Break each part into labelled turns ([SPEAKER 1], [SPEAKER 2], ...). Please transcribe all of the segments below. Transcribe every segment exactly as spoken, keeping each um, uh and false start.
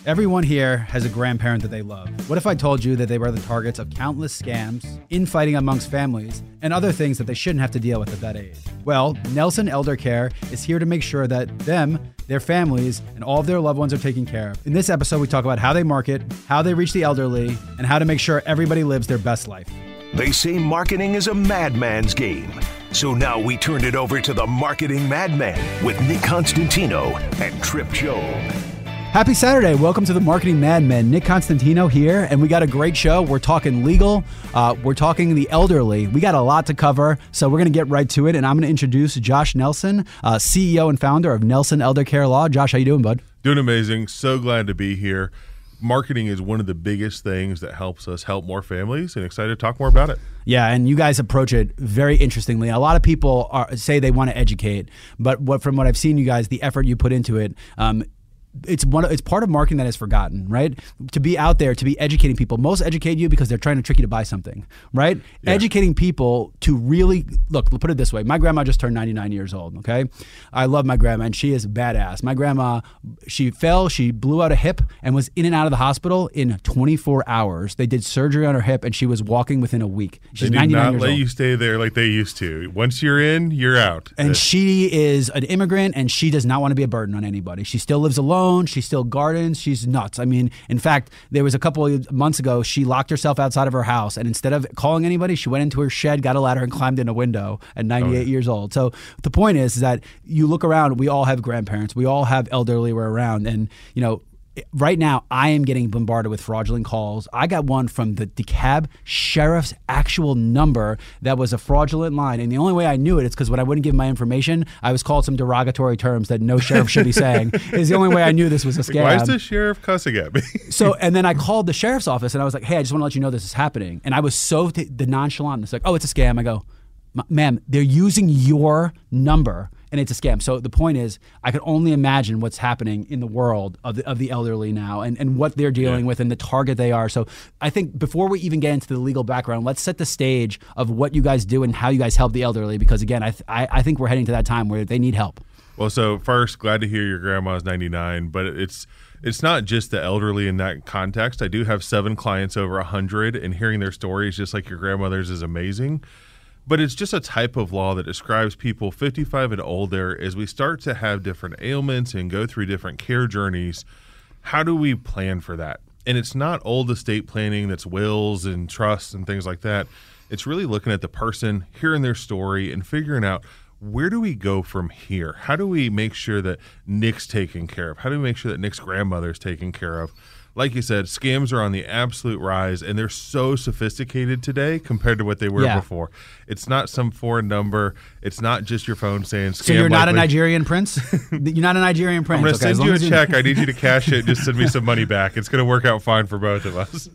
[SPEAKER 1] Everyone here has a grandparent that they love. What if I told you that they were the targets of countless scams, infighting amongst families, and other things that they shouldn't have to deal with at that age? Well, Nelson Elder Care is here to make sure that them, their families, and all of their loved ones are taken care of. In this episode, we talk about how they market, how they reach the elderly, and how to make sure everybody lives their best life.
[SPEAKER 2] They say marketing is a madman's game. So now we turn it over to the Marketing Madman with Nick Constantino and Trip Job.
[SPEAKER 1] Happy Saturday. Welcome to the Marketing Madmen. Nick Constantino here, and we got a great show. We're talking legal. Uh, we're talking the elderly. We got a lot to cover, so we're going to get right to it, and I'm going to introduce Josh Nelson, uh, C E O and founder of Nelson Elder Care Law. Josh, how you doing, bud?
[SPEAKER 3] Doing amazing. So glad to be here. Marketing is one of the biggest things that helps us help more families, and excited to talk more about it.
[SPEAKER 1] Yeah, and you guys approach it very interestingly. A lot of people are, say they want to educate, but what from what I've seen, you guys, the effort you put into it, um, It's one. It's part of marketing that is forgotten, right? To be out there, to be educating people. Most educate you because they're trying to trick you to buy something, right? Yeah. Educating people to really, look, we'll put it this way. My grandma just turned ninety-nine years old, okay? I love my grandma, and she is badass. My grandma, she fell, she blew out a hip, and was in and out of the hospital in twenty-four hours. They did surgery on her hip, and she was walking within a week. She's
[SPEAKER 3] they did
[SPEAKER 1] ninety-nine
[SPEAKER 3] not
[SPEAKER 1] years
[SPEAKER 3] let
[SPEAKER 1] old.
[SPEAKER 3] you stay there like they used to. Once you're in, you're out.
[SPEAKER 1] And
[SPEAKER 3] uh,
[SPEAKER 1] she is an immigrant, and she does not want to be a burden on anybody. She still lives alone. She still gardens. She's nuts. I mean, in fact, there was a couple of months ago, she locked herself outside of her house, and instead of calling anybody, she went into her shed, got a ladder, and climbed in a window at ninety-eight oh, yeah. years old. So the point is, is that you look around, we all have grandparents. We all have elderly we're around. And, you know, right now, I am getting bombarded with fraudulent calls. I got one from the DeKalb Sheriff's actual number that was a fraudulent line. And the only way I knew it is because when I wouldn't give my information, I was called some derogatory terms that no sheriff should be saying. Is the only way I knew this was a scam.
[SPEAKER 3] Why is the sheriff cussing at me?
[SPEAKER 1] So, and then I called the sheriff's office and I was like, hey, I just want to let you know this is happening. And I was so t- the nonchalant. It's like, oh, it's a scam. I go, ma'am, they're using your number. And it's a scam. So the point is, I can only imagine what's happening in the world of the, of the elderly now and, and what they're dealing yeah. with and the target they are. So I think before we even get into the legal background, let's set the stage of what you guys do and how you guys help the elderly. Because again, I, th- I, I think we're heading to that time where they need help.
[SPEAKER 3] Well, so first, glad to hear your grandma's ninety-nine, but it's it's not just the elderly in that context. I do have seven clients over one hundred, and hearing their stories, just like your grandmother's, is amazing. But it's just a type of law that describes people fifty-five and older. As we start to have different ailments and go through different care journeys, how do we plan for that? And it's not old estate planning that's wills and trusts and things like that. It's really looking at the person, hearing their story, and figuring out, where do we go from here? How do we make sure that Nick's taken care of? How do we make sure that Nick's grandmother is taken care of? Like you said, scams are on the absolute rise, and they're so sophisticated today compared to what they were
[SPEAKER 1] yeah.
[SPEAKER 3] before. It's not some foreign number. It's not just your phone saying scam.
[SPEAKER 1] So you're not
[SPEAKER 3] likely.
[SPEAKER 1] a Nigerian prince? You're not a Nigerian prince.
[SPEAKER 3] I'm going to
[SPEAKER 1] okay,
[SPEAKER 3] send you a
[SPEAKER 1] you
[SPEAKER 3] check. I need you to cash it. Just send me some money back. It's going to work out fine for both of us.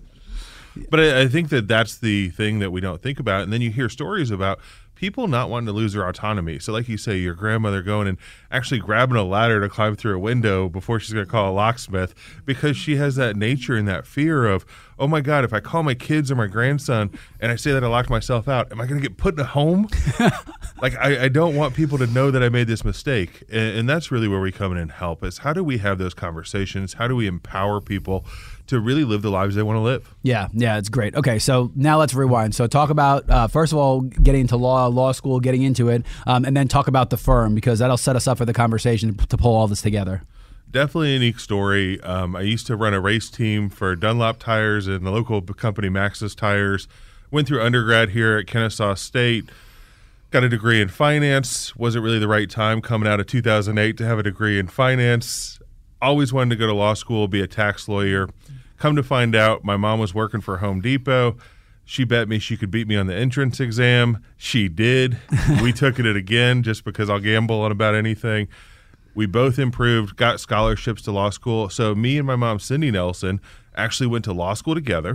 [SPEAKER 3] But I, I think that that's the thing that we don't think about. And then you hear stories about people not wanting to lose their autonomy. So like you say, your grandmother going and actually grabbing a ladder to climb through a window before she's going to call a locksmith because she has that nature and that fear of, oh my God, if I call my kids or my grandson and I say that I locked myself out, am I going to get put in a home? Like, I, I don't want people to know that I made this mistake. And, and that's really where we come in and help is how do we have those conversations? How do we empower people to really live the lives they want to live?
[SPEAKER 1] Yeah, yeah, it's great. Okay, so now let's rewind. So talk about, uh, first of all, getting into law, law school, getting into it, um, and then talk about the firm because that'll set us up for the conversation to pull all this together.
[SPEAKER 3] Definitely a unique story. Um, I used to run a race team for Dunlop Tires and the local company Maxxis Tires. Went through undergrad here at Kennesaw State. Got a degree in finance. Wasn't really the right time coming out of two thousand eight to have a degree in finance. Always wanted to go to law school, be a tax lawyer. Come to find out, my mom was working for Home Depot. She bet me she could beat me on the entrance exam. She did. We took it again just because I'll gamble on about anything. We both improved, got scholarships to law school. So me and my mom, Cindy Nelson, actually went to law school together.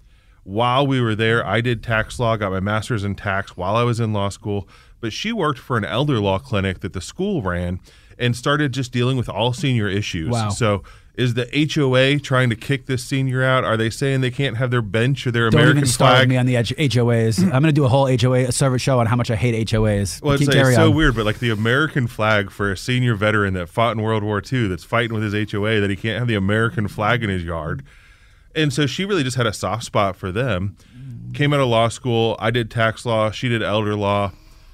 [SPEAKER 3] While we were there, I did tax law, got my master's in tax while I was in law school. But she worked for an elder law clinic that the school ran and started just dealing with all senior issues.
[SPEAKER 1] Wow.
[SPEAKER 3] So Is the H O A trying to kick this senior out? Are they saying they can't have their bench or their
[SPEAKER 1] Don't
[SPEAKER 3] American
[SPEAKER 1] even start
[SPEAKER 3] flag?
[SPEAKER 1] with me on the H O As. I'm going to do a whole H O A service show on how much I hate H O As.
[SPEAKER 3] Well, it's,
[SPEAKER 1] Keep-
[SPEAKER 3] like,
[SPEAKER 1] carry
[SPEAKER 3] it's so
[SPEAKER 1] on.
[SPEAKER 3] weird, but like the American flag for a senior veteran that fought in World War Two that's fighting with his H O A, that he can't have the American flag in his yard. And so she really just had a soft spot for them. Came out of law school. I did tax law. She did elder law.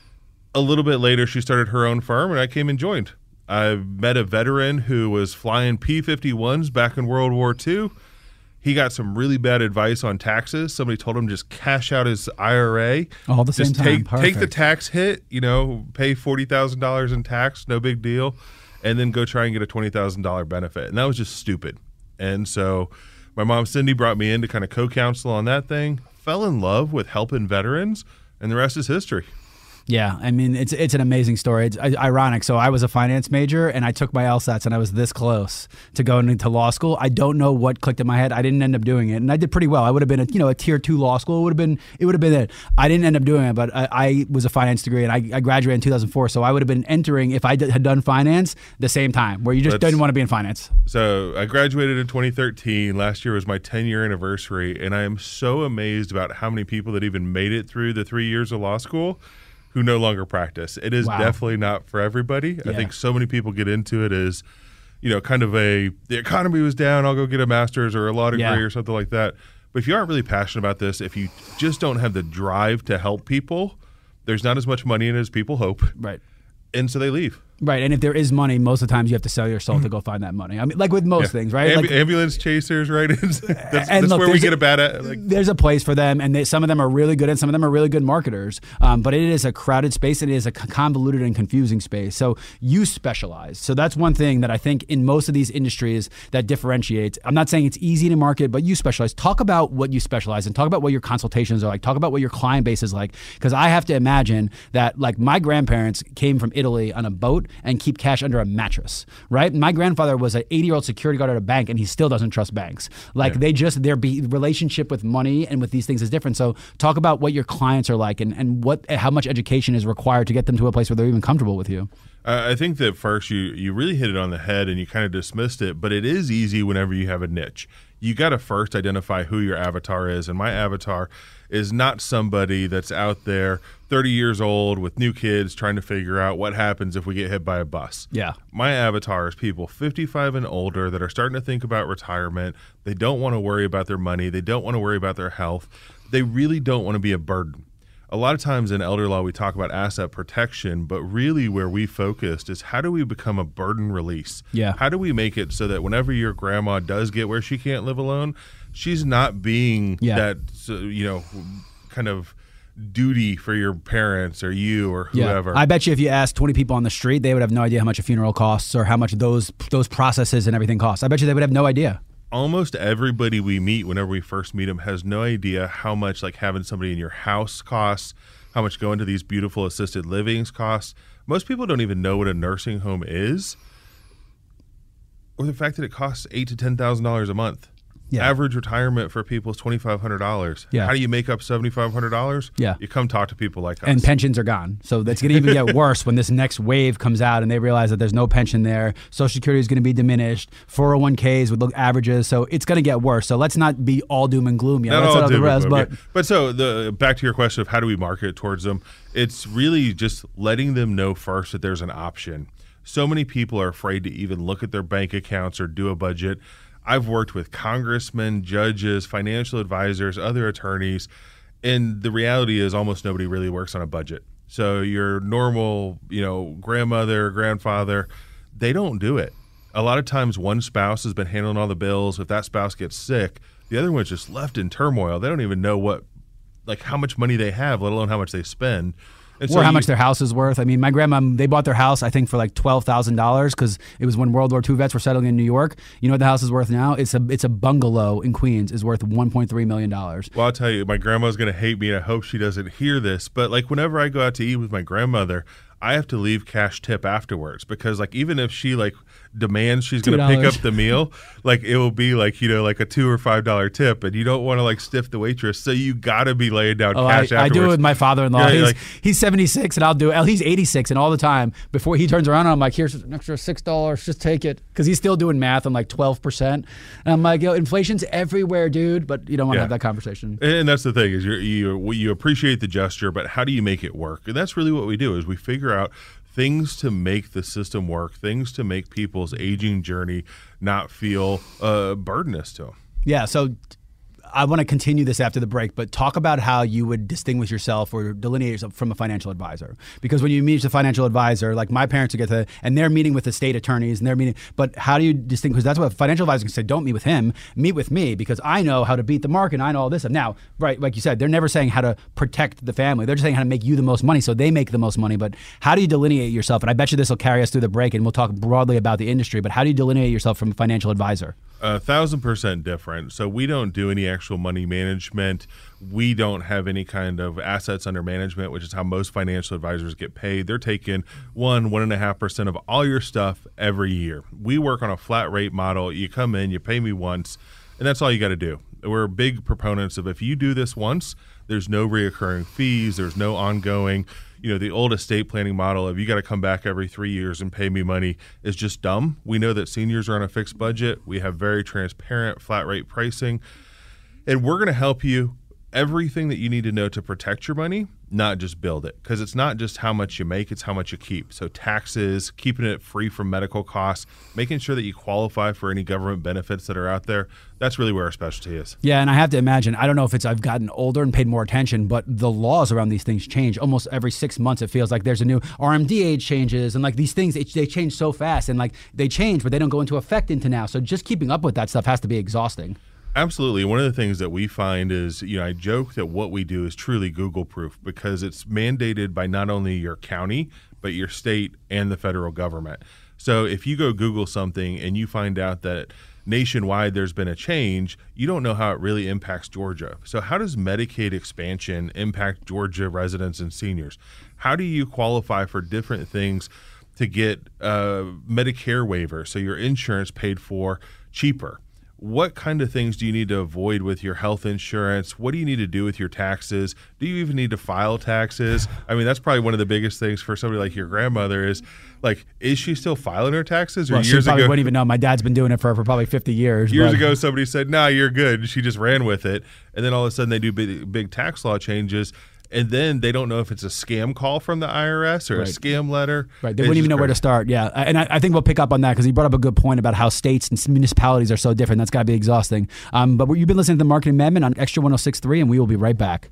[SPEAKER 3] A little bit later, she started her own firm, and I came and joined. I met a veteran who was flying P fifty-ones back in World War Two. He got some really bad advice on taxes. Somebody told him just cash out his I R A.
[SPEAKER 1] All at the same
[SPEAKER 3] just
[SPEAKER 1] time.
[SPEAKER 3] Take, take the
[SPEAKER 1] Perfect.
[SPEAKER 3] tax hit, you know, pay forty thousand dollars in tax, no big deal, and then go try and get a twenty thousand dollars benefit. And that was just stupid. And so my mom, Cindy, brought me in to kind of co-counsel on that thing, fell in love with helping veterans, and the rest is history.
[SPEAKER 1] Yeah, I mean, it's it's an amazing story. It's uh, ironic. So I was a finance major, and I took my LSATs, and I was this close to going into law school. I don't know what clicked in my head. I didn't end up doing it, and I did pretty well. I would have been a you know a tier two law school. It would have been it would have been it. I didn't end up doing it, but I, I was a finance degree, and I, I graduated in two thousand four. So I would have been entering if I did, had done finance the same time, where you just
[SPEAKER 3] That's-
[SPEAKER 1] didn't want to be in finance.
[SPEAKER 3] So I graduated in twenty thirteen. Last year was my ten-year anniversary, and I am so amazed about how many people that even made it through the three years of law school who no longer practice. It is
[SPEAKER 1] Wow.
[SPEAKER 3] definitely not for everybody.
[SPEAKER 1] Yeah.
[SPEAKER 3] I think so many people get into it as, you know, kind of a, the economy was down, I'll go get a master's or a law degree
[SPEAKER 1] Yeah.
[SPEAKER 3] or something like that. But if you aren't really passionate about this, if you just don't have the drive to help people, there's not as much money in it as people hope.
[SPEAKER 1] Right.
[SPEAKER 3] And so they leave.
[SPEAKER 1] Right, and if there is money, most of the times you have to sell your soul to go find that money. I mean, like with most
[SPEAKER 3] Yeah.
[SPEAKER 1] things, right?
[SPEAKER 3] Ambu-
[SPEAKER 1] Like,
[SPEAKER 3] ambulance chasers, right? that's that's
[SPEAKER 1] and look,
[SPEAKER 3] where we
[SPEAKER 1] there's
[SPEAKER 3] get
[SPEAKER 1] a-
[SPEAKER 3] a bad at. Like,
[SPEAKER 1] there's a place for them, and they, some of them are really good, and some of them are really good marketers. Um, but it is a crowded space, and it is a convoluted and confusing space. So you specialize. So that's one thing that I think in most of these industries that differentiates. I'm not saying it's easy to market, but you specialize. Talk about what you specialize in. Talk about what your consultations are like. Talk about what your client base is like. Because I have to imagine that, like, my grandparents came from Italy on a boat and keep cash under a mattress, right? My grandfather was an eighty-year-old security guard at a bank, and he still doesn't trust banks. Like,
[SPEAKER 3] Yeah.
[SPEAKER 1] they just, their be, relationship with money and with these things is different. So talk about what your clients are like, and, and what how much education is required to get them to a place where they're even comfortable with you.
[SPEAKER 3] Uh, I think that first you you really hit it on the head and you kind of dismissed it, but it is easy whenever you have a niche. You got to first identify who your avatar is, and my avatar is not somebody that's out there thirty years old with new kids trying to figure out what happens if we get hit by a bus.
[SPEAKER 1] Yeah.
[SPEAKER 3] My avatar is people fifty-five and older that are starting to think about retirement. They don't want to worry about their money. They don't want to worry about their health. They really don't want to be a burden. A lot of times in elder law, we talk about asset protection, but really where we focused is how do we become a burden release?
[SPEAKER 1] Yeah.
[SPEAKER 3] How do we make it so that whenever your grandma does get where she can't live alone, she's not being
[SPEAKER 1] Yeah.
[SPEAKER 3] that, so, you know, kind of duty for your parents or you or whoever.
[SPEAKER 1] Yeah. I bet you if you asked twenty people on the street, they would have no idea how much a funeral costs or how much those those processes and everything cost. I bet you they would have no idea.
[SPEAKER 3] Almost everybody we meet whenever we first meet them has no idea how much like having somebody in your house costs, how much going to these beautiful assisted livings costs. Most people don't even know what a nursing home is, or the fact that it costs eight to ten thousand dollars a month.
[SPEAKER 1] Yeah.
[SPEAKER 3] Average retirement for people is twenty five hundred dollars.
[SPEAKER 1] Yeah.
[SPEAKER 3] How do you make up seventy five hundred dollars?
[SPEAKER 1] Yeah.
[SPEAKER 3] You come talk to people like us.
[SPEAKER 1] And pensions are gone. So that's going to even get worse when this next wave comes out and they realize that there's no pension there. Social Security is going to be diminished. four oh one k's would look averages. So it's going to get worse. So let's not be all doom and gloom yet.
[SPEAKER 3] Not
[SPEAKER 1] Let's
[SPEAKER 3] all
[SPEAKER 1] let other
[SPEAKER 3] doom and
[SPEAKER 1] rest,
[SPEAKER 3] gloom,
[SPEAKER 1] but
[SPEAKER 3] yeah. But so the back to your question of how do we market towards them, it's really just letting them know first that there's an option. So many people are afraid to even look at their bank accounts or do a budget. I've worked with congressmen, judges, financial advisors, other attorneys, and the reality is almost nobody really works on a budget. So your normal, you know, grandmother, grandfather, they don't do it. A lot of times one spouse has been handling all the bills. If that spouse gets sick, the other one's just left in turmoil. They don't even know what, like how much money they have, let alone how much they spend. And
[SPEAKER 1] or how
[SPEAKER 3] you-
[SPEAKER 1] much their house is worth. I mean, my grandma, they bought their house, I think, for like twelve thousand dollars because it was when World War Two vets were settling in New York. You know what the house is worth now? It's a it's a bungalow in Queens is worth one point three million dollars.
[SPEAKER 3] Well, I'll tell you, my grandma's going to hate me, and I hope she doesn't hear this. But like whenever I go out to eat with my grandmother, I have to leave cash tip afterwards because like even if she like demands she's going to pick
[SPEAKER 1] two dollars
[SPEAKER 3] up the meal, like it will be like, you know, like a two or five dollar tip, and you don't want to like stiff the waitress, so you got to be laying down
[SPEAKER 1] Oh, I,
[SPEAKER 3] cash
[SPEAKER 1] I
[SPEAKER 3] afterwards.
[SPEAKER 1] do it with my father-in-law.
[SPEAKER 3] Yeah,
[SPEAKER 1] he's,
[SPEAKER 3] like-
[SPEAKER 1] he's seventy-six, and I'll do it. He's eighty-six, and all the time, before he turns around, I'm like, here's an extra six dollars. Just take it. Because he's still doing math on like twelve percent. And I'm like, yo, inflation's everywhere, dude. But you don't want to
[SPEAKER 3] Yeah.
[SPEAKER 1] have that conversation.
[SPEAKER 3] And that's the thing is you're, you you appreciate the gesture, but how do you make it work? And that's really what we do is we figure out things to make the system work, things to make people's aging journey not feel uh, burdenous to them.
[SPEAKER 1] Yeah, so I want to continue this after the break, but talk about how you would distinguish yourself or delineate yourself from a financial advisor. Because when you meet a financial advisor, like my parents would get to, and they're meeting with the state attorneys and they're meeting, but how do you distinguish? Because that's what a financial advisor can say, don't meet with him, meet with me because I know how to beat the market and I know all this. Now, right, like you said, they're never saying how to protect the family. They're just saying how to make you the most money so they make the most money. But how do you delineate yourself? And I bet you this will carry us through the break and we'll talk broadly about the industry, but how do you delineate yourself from a financial advisor?
[SPEAKER 3] A thousand percent different. So we don't do any actual money management. We don't have any kind of assets under management, which is how most financial advisors get paid. They're taking one, one and a half percent of all your stuff every year. We work on a flat rate model. You come in, you pay me once, and that's all you got to do. We're big proponents of if you do this once, there's no reoccurring fees, there's no ongoing. You know, the old estate planning model of you got to come back every three years and pay me money is just dumb. We know that seniors are on a fixed budget. We have very transparent flat rate pricing, and we're going to help you everything that you need to know to protect your money, not just build it. Because it's not just how much you make, it's how much you keep. So taxes, keeping it free from medical costs, making sure that you qualify for any government benefits that are out there. That's really where our specialty is.
[SPEAKER 1] Yeah, and I have to imagine, I don't know if it's I've gotten older and paid more attention, but the laws around these things change. Almost every six months it feels like there's a new R M D age changes, and like these things, it, they change so fast, and like they change, but they don't go into effect into now. So just keeping up with that stuff has to be exhausting.
[SPEAKER 3] Absolutely. One of the things that we find is, you know, I joke that what we do is truly Google proof because it's mandated by not only your county, but your state and the federal government. So if you go Google something and you find out that nationwide there's been a change, you don't know how it really impacts Georgia. So how does Medicaid expansion impact Georgia residents and seniors? How do you qualify for different things to get uh, Medicare waiver, so your insurance paid for cheaper? What kind of things do you need to avoid with your health insurance? What do you need to do with your taxes? Do you even need to file taxes? I mean, that's probably one of the biggest things for somebody like your grandmother is, like, is she still filing her taxes? Or
[SPEAKER 1] Well,
[SPEAKER 3] years
[SPEAKER 1] she probably
[SPEAKER 3] ago,
[SPEAKER 1] wouldn't even know. My dad's been doing it for, for probably fifty years.
[SPEAKER 3] years
[SPEAKER 1] but-
[SPEAKER 3] ago, somebody said, nah, you're good. She just ran with it. And then all of a sudden they do big, big tax law changes. And then they don't know if it's a scam call from the I R S or
[SPEAKER 1] Right.
[SPEAKER 3] a scam letter.
[SPEAKER 1] Right, they
[SPEAKER 3] It's
[SPEAKER 1] wouldn't even
[SPEAKER 3] just
[SPEAKER 1] know where to
[SPEAKER 3] crazy.
[SPEAKER 1] start. Yeah, and I, I think we'll pick up on that because he brought up a good point about how states and municipalities are so different. That's got to be exhausting. Um, but you've been listening to the Marketing Madman on Extra one oh six point three, and we will be right back.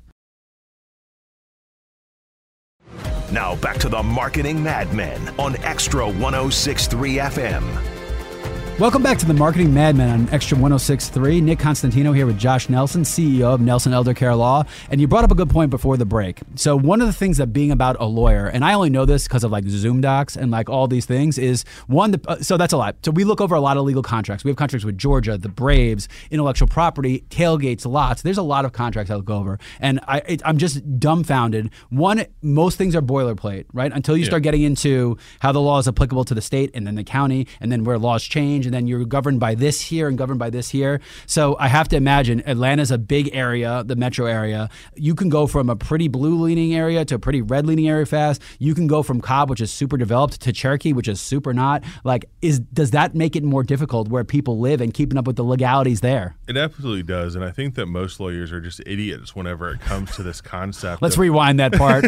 [SPEAKER 2] Now back to the Marketing Madmen on Extra one oh six point three F M.
[SPEAKER 1] Welcome back to the Marketing Madman on Extra one oh six point three. Nick Constantino here with Josh Nelson, C E O of Nelson Elder Care Law. And you brought up a good point before the break. So one of the things that being about a lawyer, and I only know this because of like Zoom docs and like all these things, is one, the, uh, so that's a lot. So we look over a lot of legal contracts. We have contracts with Georgia, the Braves, intellectual property, tailgates, lots. There's a lot of contracts I look over. And I, it, I'm just dumbfounded. One, most things are boilerplate, right? Until you
[SPEAKER 3] Yeah.
[SPEAKER 1] start getting into how the law is applicable to the state and then the county and then where laws change. And then you're governed by this here and governed by this here. So I have to imagine Atlanta's a big area, the metro area. You can go from a pretty blue leaning area to a pretty red leaning area fast. You can go from Cobb, which is super developed, to Cherokee, which is super not. Like, is does that make it more difficult where people live and keeping up with the legalities there?
[SPEAKER 3] It absolutely does. And I think that most lawyers are just idiots whenever it comes to this concept.
[SPEAKER 1] Let's
[SPEAKER 3] of,
[SPEAKER 1] rewind that part.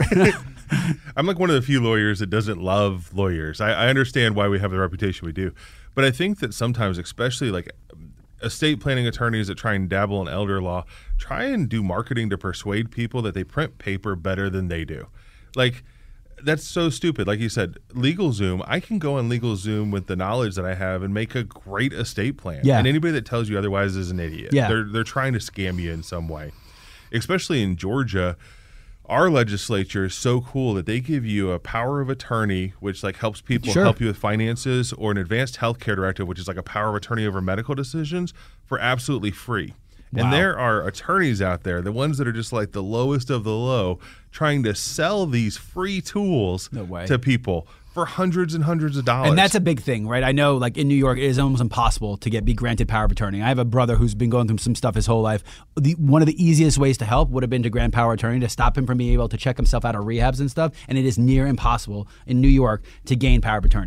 [SPEAKER 3] I'm like one of the few lawyers that doesn't love lawyers. I, I understand why we have the reputation we do. But I think that sometimes, especially like estate planning attorneys that try and dabble in elder law, try and do marketing to persuade people that they print paper better than they do. Like, that's so stupid. Like you said, LegalZoom, I can go on LegalZoom with the knowledge that I have and make a great estate plan.
[SPEAKER 1] Yeah.
[SPEAKER 3] And anybody that tells you otherwise is an idiot.
[SPEAKER 1] Yeah.
[SPEAKER 3] They're, they're trying to scam you in some way. Especially in Georgia, our legislature is so cool that they give you a power of attorney, which like helps people
[SPEAKER 1] Sure.
[SPEAKER 3] help you with finances, or an advanced healthcare directive, which is like a power of attorney over medical decisions, for absolutely free.
[SPEAKER 1] Wow.
[SPEAKER 3] And there are attorneys out there, the ones that are just like the lowest of the low, trying to sell these free tools
[SPEAKER 1] No way.
[SPEAKER 3] to people for hundreds and hundreds of dollars.
[SPEAKER 1] And that's a big thing, right? I know, like in New York, it is almost impossible to get be granted power of attorney. I have a brother who's been going through some stuff his whole life. The, one of the easiest ways to help would have been to grant power of attorney to stop him from being able to check himself out of rehabs and stuff. And it is near impossible in New York to gain power of attorney.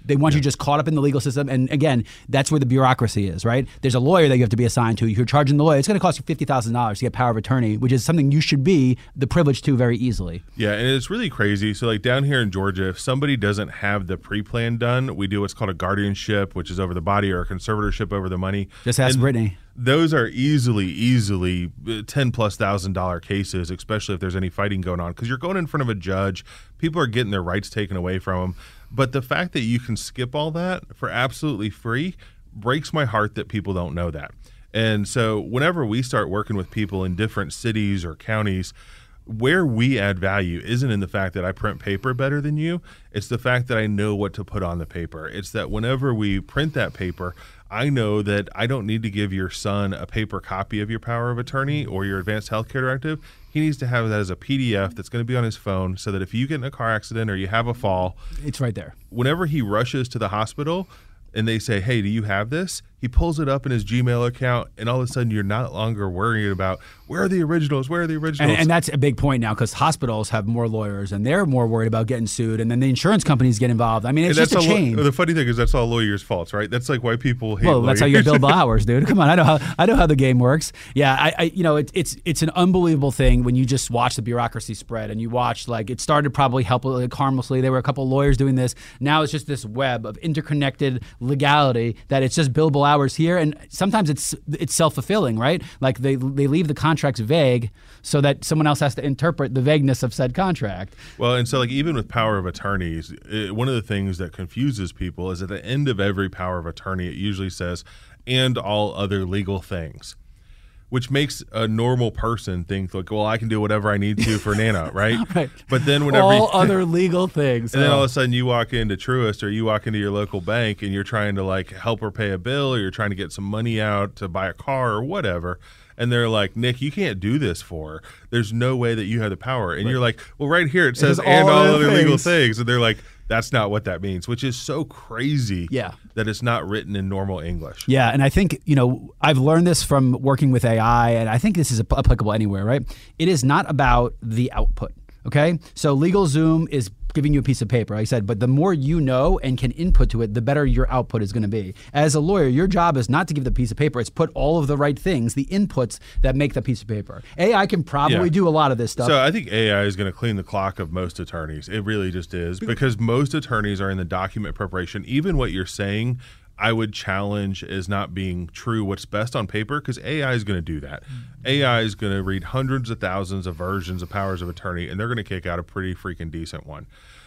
[SPEAKER 1] They want
[SPEAKER 3] Yeah.
[SPEAKER 1] you just caught up in the legal system. And again, that's where the bureaucracy is, right? There's a lawyer that you have to be assigned to. You're charging the lawyer. It's going to cost you fifty thousand dollars to get power of attorney, which is something you should be the privilege to very easily.
[SPEAKER 3] Yeah, and it's really crazy. So, like down here in Georgia, if somebody doesn't have the pre-plan done, we do what's called a guardianship, which is over the body, or a conservatorship over the money.
[SPEAKER 1] Just ask
[SPEAKER 3] And
[SPEAKER 1] Brittany.
[SPEAKER 3] Those are easily, easily ten plus thousand dollar cases, especially if there's any fighting going on, because you're going in front of a judge. People are getting their rights taken away from them. But the fact that you can skip all that for absolutely free breaks my heart that people don't know that. And so whenever we start working with people in different cities or counties, where we add value isn't in the fact that I print paper better than you. It's the fact that I know what to put on the paper. It's that whenever we print that paper, I know that I don't need to give your son a paper copy of your power of attorney or your advanced healthcare directive. He needs to have that as a P D F that's going to be on his phone, so that if you get in a car accident or you have a fall,
[SPEAKER 1] It's right there.
[SPEAKER 3] whenever he rushes to the hospital and they say, hey, do you have this? He pulls it up in his Gmail account, and all of a sudden you're not longer worrying about where are the originals, where are the originals?
[SPEAKER 1] And, and that's a big point now, because hospitals have more lawyers and they're more worried about getting sued, and then the insurance companies get involved. I mean, it's
[SPEAKER 3] And
[SPEAKER 1] just a
[SPEAKER 3] that's all-
[SPEAKER 1] chain.
[SPEAKER 3] The funny thing is that's all lawyers' faults, right? That's like why people hate
[SPEAKER 1] Well,
[SPEAKER 3] lawyers.
[SPEAKER 1] that's how you get billable hours, dude. Come on, I know how I know how the game works. Yeah, I, I you know, it, it's it's an unbelievable thing when you just watch the bureaucracy spread, and you watch, like, it started probably help like, harmlessly. There were a couple of lawyers doing this. Now it's just this web of interconnected legality that it's just billable hours here, and sometimes it's it's self-fulfilling, right? Like they they leave the contracts vague so that someone else has to interpret the vagueness of said contract.
[SPEAKER 3] Well, and so like even with power of attorneys, it, one of the things that confuses people is at the end of every power of attorney, it usually says, and all other legal things, which makes a normal person think like, well, I can do whatever I need to for Nana, right?
[SPEAKER 1] Right.
[SPEAKER 3] But then whenever
[SPEAKER 1] All
[SPEAKER 3] you,
[SPEAKER 1] other legal things.
[SPEAKER 3] and then
[SPEAKER 1] Oh.
[SPEAKER 3] all of a sudden you walk into Truist or you walk into your local bank and you're trying to like help her pay a bill, or you're trying to get some money out to buy a car or whatever. And they're like, Nick, you can't do this for her. There's no way that you have the power. And you're like, well, right here it says,
[SPEAKER 1] says
[SPEAKER 3] and
[SPEAKER 1] all
[SPEAKER 3] all
[SPEAKER 1] other
[SPEAKER 3] other legal
[SPEAKER 1] things.
[SPEAKER 3] things. And they're like, that's not what that means, which is so crazy
[SPEAKER 1] Yeah.
[SPEAKER 3] that it's not written in normal English.
[SPEAKER 1] Yeah, and I think, you know, I've learned this from working with A I, and I think this is ap- applicable anywhere, right? It is not about the output, okay? So LegalZoom is giving you a piece of paper, like I said, but the more you know and can input to it, the better your output is going to be. As a lawyer, your job is not to give the piece of paper, it's put all of the right things, the inputs that make the piece of paper. A I can probably
[SPEAKER 3] Yeah.
[SPEAKER 1] do a lot of this stuff.
[SPEAKER 3] So I think A I is going to clean the clock of most attorneys. It really just is, because most attorneys are in the document preparation. Even what you're saying, I would challenge as not being true what's best on paper, because A I is going to do that. A I is going to read hundreds of thousands of versions of powers of attorney, and they're going to kick out a pretty freaking decent one.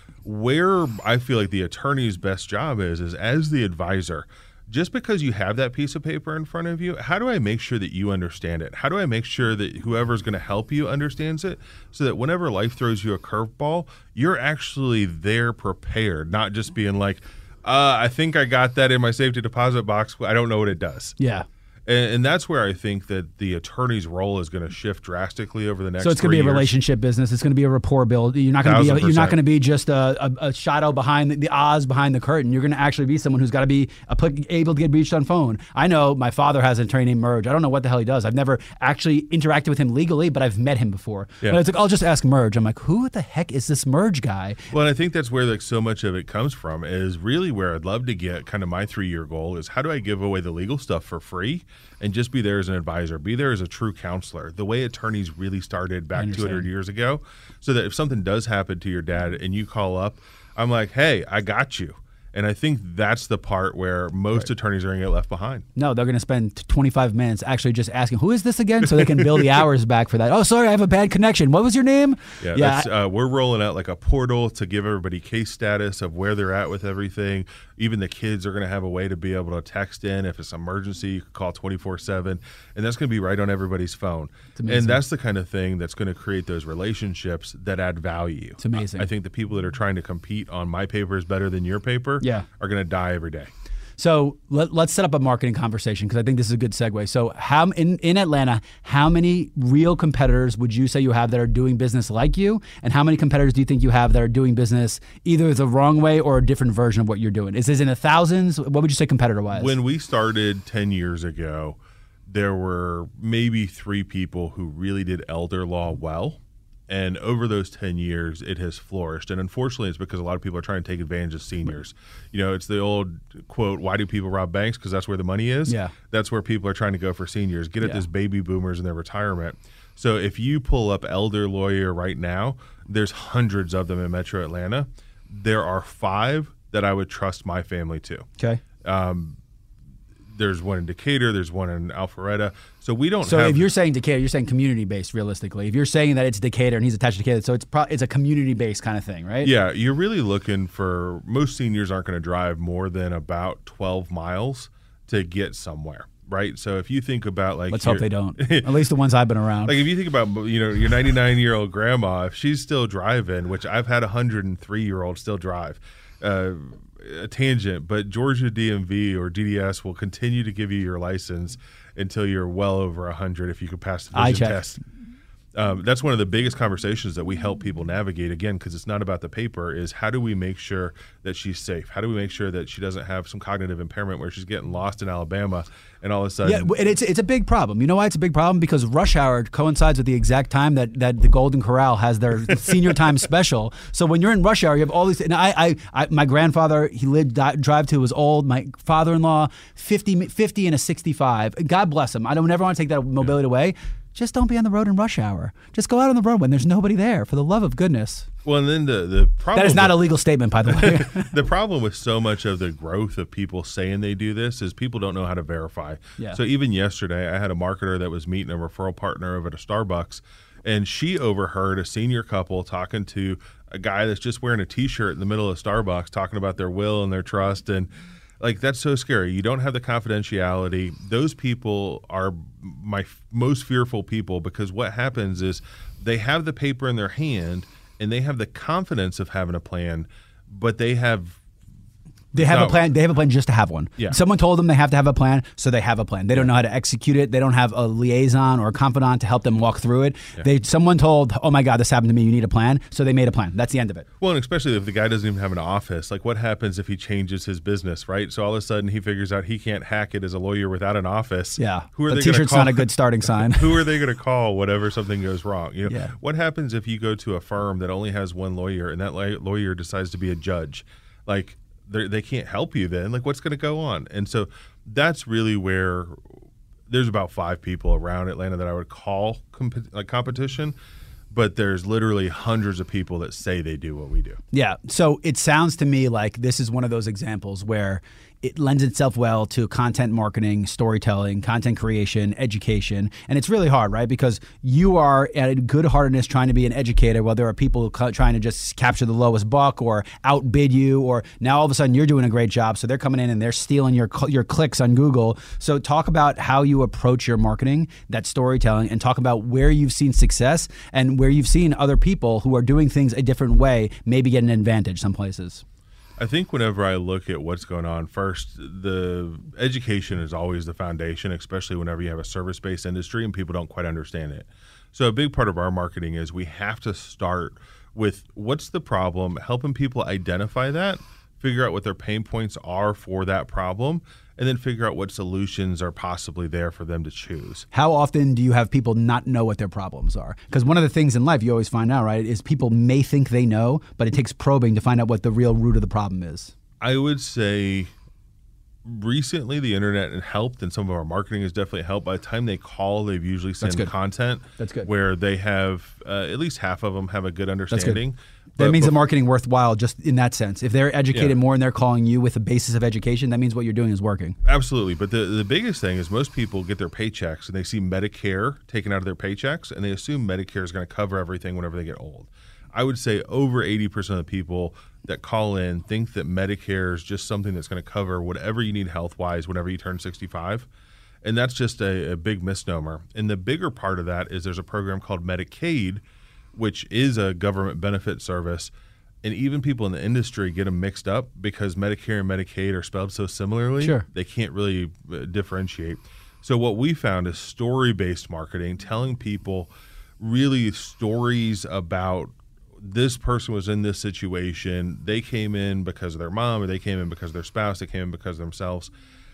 [SPEAKER 3] Where I feel like the attorney's best job is, is as the advisor, just because you have that piece of paper in front of you, how do I make sure that you understand it? How do I make sure that whoever's going to help you understands it, so that whenever life throws you a curveball, you're actually there prepared, not just being like, uh, I think I got that in my safety deposit box, but I don't know what it does.
[SPEAKER 1] yeah.
[SPEAKER 3] And, and that's where I think that the attorney's role is going to shift drastically over the next.
[SPEAKER 1] So it's going to
[SPEAKER 3] three
[SPEAKER 1] be a
[SPEAKER 3] years.
[SPEAKER 1] relationship business. It's going to be a rapport build. You're not going to be.
[SPEAKER 3] Thousand
[SPEAKER 1] You're not
[SPEAKER 3] percent.
[SPEAKER 1] going to be just a, a, a shadow behind the, the Oz behind the curtain. You're going to actually be someone who's got to be applic- able to get reached on phone. I know my father has an attorney named Merge. I don't know what the hell he does. I've never actually interacted with him legally, but I've met him before.
[SPEAKER 3] Yeah.
[SPEAKER 1] But it's like, I'll just ask Merge. I'm like, who the heck is this Merge guy?
[SPEAKER 3] Well, and I think that's where like so much of it comes from, is really where I'd love to get kind of my three-year goal is, how do I give away the legal stuff for free and just be there as an advisor, be there as a true counselor, the way attorneys really started back two hundred years ago, so that if something does happen to your dad and you call up, I'm like, hey, I got you. And I think that's the part where most attorneys are going to get left behind.
[SPEAKER 1] No, they're going to spend twenty-five minutes actually just asking, who is this again? So they can bill the hours back for that. Oh, sorry, I have a bad connection. What was your name?
[SPEAKER 3] Yeah, that's, uh, we're rolling out like a portal to give everybody case status of where they're at with everything. Even the kids are going to have a way to be able to text in if it's an emergency. You can call twenty-four seven, and that's going to be right on everybody's phone.
[SPEAKER 1] amazing.
[SPEAKER 3] And that's the kind of thing that's going to create those relationships that add value.
[SPEAKER 1] It's amazing.
[SPEAKER 3] I, I think the people that are trying to compete on my paper is better than your paper
[SPEAKER 1] Yeah.
[SPEAKER 3] are going to die every day.
[SPEAKER 1] So let, let's set up a marketing conversation, because I think this is a good segue. So how in, in Atlanta, how many real competitors would you say you have that are doing business like you? And how many competitors do you think you have that are doing business either the wrong way or a different version of what you're doing? Is this in the thousands? What would you say competitor-wise?
[SPEAKER 3] When we started ten years ago, there were maybe three people who really did elder law well. And over those ten years, it has flourished. And unfortunately, it's because a lot of people are trying to take advantage of seniors. You know, it's the old quote, why do people rob banks? Because that's where the money is.
[SPEAKER 1] Yeah.
[SPEAKER 3] That's where people are trying to go for seniors. Get at
[SPEAKER 1] Yeah.
[SPEAKER 3] this baby boomers in their retirement. So if you pull up Elder Lawyer right now, there's hundreds of them in Metro Atlanta. There are five that I would trust my family to.
[SPEAKER 1] Okay.
[SPEAKER 3] Um, there's one in Decatur. There's one in Alpharetta. So we don't
[SPEAKER 1] So
[SPEAKER 3] have...
[SPEAKER 1] if you're saying Decatur, you're saying community-based realistically. If you're saying that it's Decatur and he's attached to Decatur, so it's pro- it's a community-based kind of thing, right?
[SPEAKER 3] Yeah, you're really looking for... Most seniors aren't going to drive more than about twelve miles to get somewhere, right? So if you think about like...
[SPEAKER 1] Let's hope they don't. At least the ones I've been around.
[SPEAKER 3] Like if you think about, you know, your ninety-nine-year-old grandma, if she's still driving, which I've had a one hundred three-year-old still drive, uh, a tangent, but Georgia D M V or D D S will continue to give you your license until you're well over one hundred if you can pass the
[SPEAKER 1] Eye
[SPEAKER 3] vision
[SPEAKER 1] check.
[SPEAKER 3] test. Um, that's one of the biggest conversations that we help people navigate, again, because it's not about the paper, is how do we make sure that she's safe? How do we make sure that she doesn't have some cognitive impairment where she's getting lost in Alabama and all of a sudden...
[SPEAKER 1] Yeah, and it's it's a big problem. You know why it's a big problem? Because rush hour coincides with the exact time that, that the Golden Corral has their senior time special. So when you're in rush hour, you have all these... And I, I, I my grandfather, he lived, di- drive to, was old. My father-in-law, fifty, fifty and a sixty-five. God bless him. I don't never want to take that mobility away. Just don't be on the road in rush hour. Just go out on the road when there's nobody there, for the love of goodness.
[SPEAKER 3] Well, and then the, the problem...
[SPEAKER 1] That is not
[SPEAKER 3] with,
[SPEAKER 1] a legal statement, by the way.
[SPEAKER 3] the problem with so much of the growth of people saying they do this is people don't know how to verify.
[SPEAKER 1] Yeah.
[SPEAKER 3] So even yesterday, I had a marketer that was meeting a referral partner over at a Starbucks, and she overheard a senior couple talking to a guy that's just wearing a T-shirt in the middle of Starbucks talking about their will and their trust. And like, that's so scary. You don't have the confidentiality. Those people are my f- most fearful people, because what happens is they have the paper in their hand and they have the confidence of having a plan, but they have
[SPEAKER 1] They have
[SPEAKER 3] No.
[SPEAKER 1] a plan. They have a plan just to have one.
[SPEAKER 3] Yeah.
[SPEAKER 1] Someone told them they have to have a plan, so they have a plan. They don't know how to execute it. They don't have a liaison or a confidant to help them walk through it.
[SPEAKER 3] Yeah.
[SPEAKER 1] They someone told, "Oh my God, this happened to me. You need a plan." So they made a plan. That's the end of it.
[SPEAKER 3] Well, and especially if the guy doesn't even have an office, like what happens if he changes his business, right? So all of a sudden he figures out he can't hack it as a lawyer without an office.
[SPEAKER 1] Yeah.
[SPEAKER 3] Who are
[SPEAKER 1] the
[SPEAKER 3] they going to
[SPEAKER 1] T-shirt's
[SPEAKER 3] call?
[SPEAKER 1] not a good starting sign.
[SPEAKER 3] Who are they going to call whenever something goes wrong? You know,
[SPEAKER 1] Yeah.
[SPEAKER 3] what happens if you go to a firm that only has one lawyer and that la- lawyer decides to be a judge? Like, they they can't help you then. Like, what's going to go on? And so that's really where there's about five people around Atlanta that I would call comp- like competition, but there's literally hundreds of people that say they do what we do.
[SPEAKER 1] Yeah. So it sounds to me like this is one of those examples where it lends itself well to content marketing, storytelling, content creation, education. And it's really hard, right? Because you are at a good heartedness trying to be an educator, while there are people who trying to just capture the lowest buck or outbid you, or now all of a sudden you're doing a great job. So they're coming in and they're stealing your your clicks on Google. So talk about how you approach your marketing, that storytelling, and talk about where you've seen success and where you've seen other people who are doing things a different way maybe get an advantage some places.
[SPEAKER 3] I think whenever I look at what's going on, first, the education is always the foundation, especially whenever you have a service-based industry and people don't quite understand it. So a big part of our marketing is we have to start with what's the problem, helping people identify that, figure out what their pain points are for that problem, and then figure out what solutions are possibly there for them to choose.
[SPEAKER 1] How often do you have people not know what their problems are? Because one of the things in life you always find out, right, is people may think they know, but it takes probing to find out what the real root of the problem is.
[SPEAKER 3] I would say recently the internet has helped, and some of our marketing has definitely helped. By the time they call, they've usually sent
[SPEAKER 1] good.
[SPEAKER 3] content
[SPEAKER 1] That's good.
[SPEAKER 3] where they have uh, at least half of them have a good understanding.
[SPEAKER 1] That
[SPEAKER 3] But
[SPEAKER 1] means the
[SPEAKER 3] bef-
[SPEAKER 1] marketing worthwhile just in that sense. If they're educated
[SPEAKER 3] Yeah.
[SPEAKER 1] more and they're calling you with a basis of education, that means what you're doing is working.
[SPEAKER 3] Absolutely. But the, the biggest thing is most people get their paychecks and they see Medicare taken out of their paychecks, and they assume Medicare is going to cover everything whenever they get old. I would say over eighty percent of the people that call in think that Medicare is just something that's going to cover whatever you need health-wise whenever you turn sixty-five. And that's just a, a big misnomer. And the bigger part of that is there's a program called Medicaid, which is a government benefit service. And even people in the industry get them mixed up because Medicare and Medicaid are spelled so similarly.
[SPEAKER 1] Sure.
[SPEAKER 3] They can't really uh, differentiate. So what we found is story-based marketing, telling people really stories about this person was in this situation. They came in because of their mom, or they came in because of their spouse, they came in because of themselves.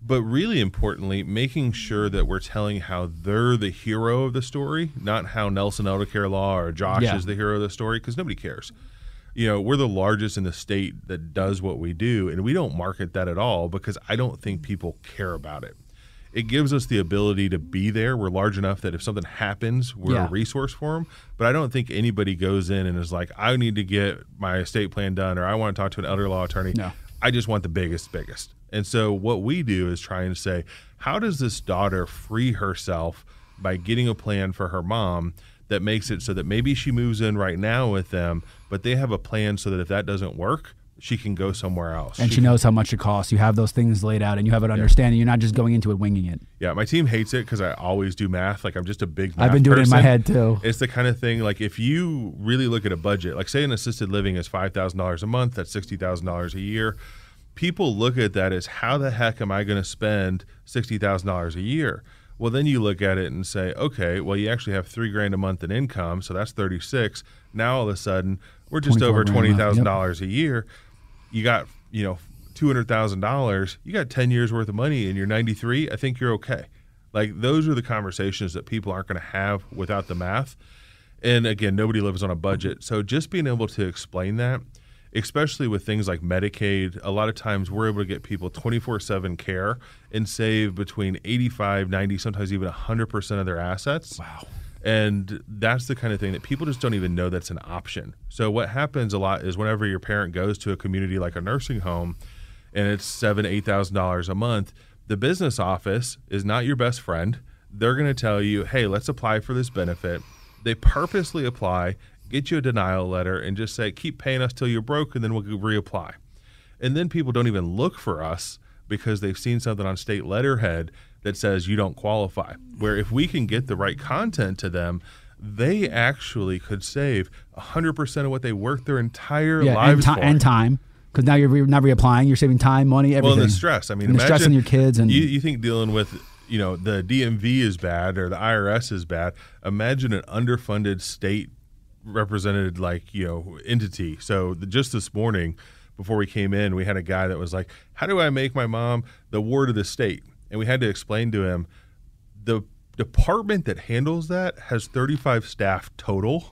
[SPEAKER 3] But really importantly, making sure that we're telling how they're the hero of the story, not how Nelson Eldercare Law or Josh
[SPEAKER 1] Yeah.
[SPEAKER 3] is the hero of the story, because nobody cares. You know, we're the largest in the state that does what we do, and we don't market that at all because I don't think people care about it. It gives us the ability to be there. We're large enough that if something happens, we're
[SPEAKER 1] Yeah.
[SPEAKER 3] a resource for them. But I don't think anybody goes in and is like, I need to get my estate plan done, or I want to talk to an elder law attorney.
[SPEAKER 1] No.
[SPEAKER 3] I just want the biggest, biggest. And so what we do is try and say, how does this daughter free herself by getting a plan for her mom that makes it so that maybe she moves in right now with them, but they have a plan so that if that doesn't work, she can go somewhere else.
[SPEAKER 1] And she,
[SPEAKER 3] can-
[SPEAKER 1] knows how much it costs. You have those things laid out, and you have an understanding. You're not just going into it winging it.
[SPEAKER 3] Yeah, my team hates it because I always do math. Like, I'm just a big math
[SPEAKER 1] I've been doing it in my
[SPEAKER 3] person.
[SPEAKER 1] head too.
[SPEAKER 3] It's the kind of thing, like, if you really look at a budget, like say an assisted living is five thousand dollars a month, that's sixty thousand dollars a year. People look at that as, how the heck am I going to spend sixty thousand dollars a year? Well, then you look at it and say, okay, well, you actually have three grand a month in income, so that's thirty-six. Now all of a sudden, we're just
[SPEAKER 1] twenty-four
[SPEAKER 3] over
[SPEAKER 1] grand a month.
[SPEAKER 3] twenty thousand dollars a year. You got, you know, two hundred thousand dollars. You got ten years worth of money, and you're ninety-three. I think you're okay. Like, those are the conversations that people aren't going to have without the math. And again, nobody lives on a budget. So just being able to explain that, especially with things like Medicaid, a lot of times we're able to get people twenty-four seven care and save between eighty-five, ninety, sometimes even one hundred percent of their assets.
[SPEAKER 1] Wow.
[SPEAKER 3] And that's the kind of thing that people just don't even know that's an option. So what happens a lot is whenever your parent goes to a community like a nursing home and it's seven thousand dollars, eight thousand dollars a month, the business office is not your best friend. They're going to tell you, hey, let's apply for this benefit. They purposely apply, get you a denial letter, and just say, keep paying us till you're broke, and then we'll reapply. And then people don't even look for us because they've seen something on state letterhead that says you don't qualify. Where if we can get the right content to them, they actually could save one hundred percent of what they worked their entire
[SPEAKER 1] Yeah, and,
[SPEAKER 3] lives
[SPEAKER 1] ti-
[SPEAKER 3] for.
[SPEAKER 1] and time, because now you're re- not reapplying. You're saving time, money, everything.
[SPEAKER 3] Well, and the stress. I mean,
[SPEAKER 1] And the
[SPEAKER 3] imagine
[SPEAKER 1] stress on your kids and-
[SPEAKER 3] you, you think dealing with, you know, the D M V is bad or the I R S is bad. Imagine an underfunded state represented, like, you know, entity. So the, just this morning before we came in, we had a guy that was like, how do I make my mom the ward of the state? And we had to explain to him, the department that handles that has thirty-five staff total.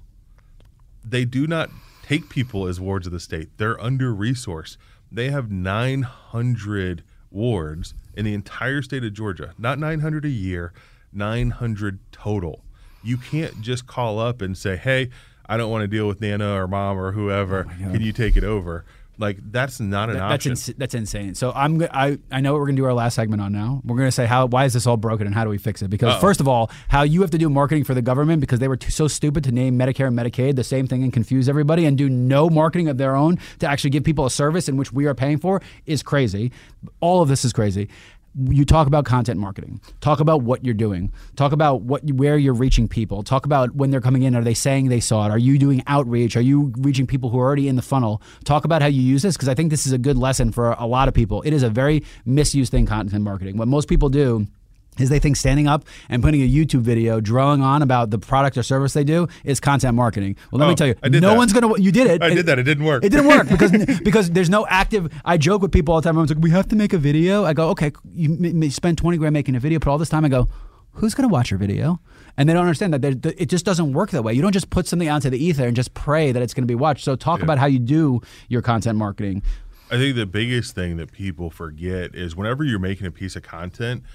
[SPEAKER 3] They do not take people as wards of the state. They're under-resourced. They have nine hundred wards in the entire state of Georgia. Not nine hundred a year, nine hundred total. You can't just call up and say, hey, I don't want to deal with Nana or Mom or whoever.
[SPEAKER 1] Oh
[SPEAKER 3] Can you take it over? Like, that's not an
[SPEAKER 1] That- that's
[SPEAKER 3] option.
[SPEAKER 1] ins- that's insane. So I'm go- I I know what we're gonna do our last segment on now. We're gonna say how why is this all broken and how do we fix it? Because
[SPEAKER 3] Uh-oh.
[SPEAKER 1] first of all, how you have to do marketing for the government because they were too, so stupid to name Medicare and Medicaid the same thing and confuse everybody and do no marketing of their own to actually give people a service in which we are paying for is crazy. All of this is crazy. You talk about content marketing. Talk about what you're doing. Talk about what where you're reaching people. Talk about when they're coming in. Are they saying they saw it? Are you doing outreach? Are you reaching people who are already in the funnel? Talk about how you use this because I think this is a good lesson for a lot of people. It is a very misused thing, content marketing. What most people do is they think standing up and putting a YouTube video drawing on about the product or service they do is content marketing. Well, let
[SPEAKER 3] Oh,
[SPEAKER 1] me tell you,
[SPEAKER 3] I did
[SPEAKER 1] no
[SPEAKER 3] that.
[SPEAKER 1] one's going to, you did it.
[SPEAKER 3] I did that. It didn't work.
[SPEAKER 1] It didn't work because because there's no active. I joke with people all the time. I'm like, we have to make a video. I go, okay, you m- m- spend twenty grand making a video, put all this time. I go, who's going to watch your video? And they don't understand that there- th- it just doesn't work that way. You don't just put something onto the ether and just pray that it's going to be watched. So talk
[SPEAKER 3] Yeah.
[SPEAKER 1] about how you do your content marketing.
[SPEAKER 3] I think the biggest thing that people forget is whenever you're making a piece of content,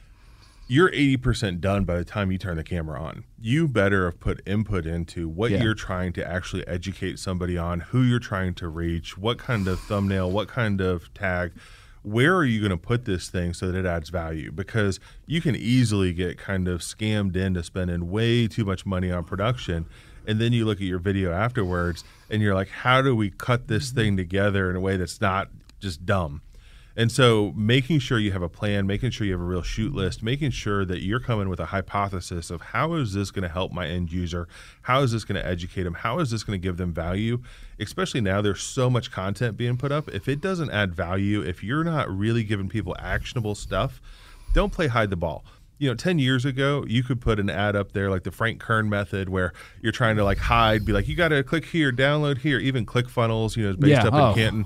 [SPEAKER 3] you're eighty percent done by the time you turn the camera on. You better have put input into what
[SPEAKER 1] Yeah.
[SPEAKER 3] you're trying to actually educate somebody on, who you're trying to reach, what kind of thumbnail, what kind of tag. Where are you going to put this thing so that it adds value? Because you can easily get kind of scammed into spending way too much money on production. And then you look at your video afterwards and you're like, how do we cut this thing together in a way that's not just dumb? And so making sure you have a plan, making sure you have a real shoot list, making sure that you're coming with a hypothesis of how is this going to help my end user? How is this going to educate them? How is this going to give them value? Especially now there's so much content being put up. If it doesn't add value, if you're not really giving people actionable stuff, don't play hide the ball. You know, ten years ago, you could put an ad up there like the Frank Kern method where you're trying to like hide, be like, you got to click here, download here, even ClickFunnels, you know, is based
[SPEAKER 1] Yeah,
[SPEAKER 3] up
[SPEAKER 1] oh.
[SPEAKER 3] in Canton.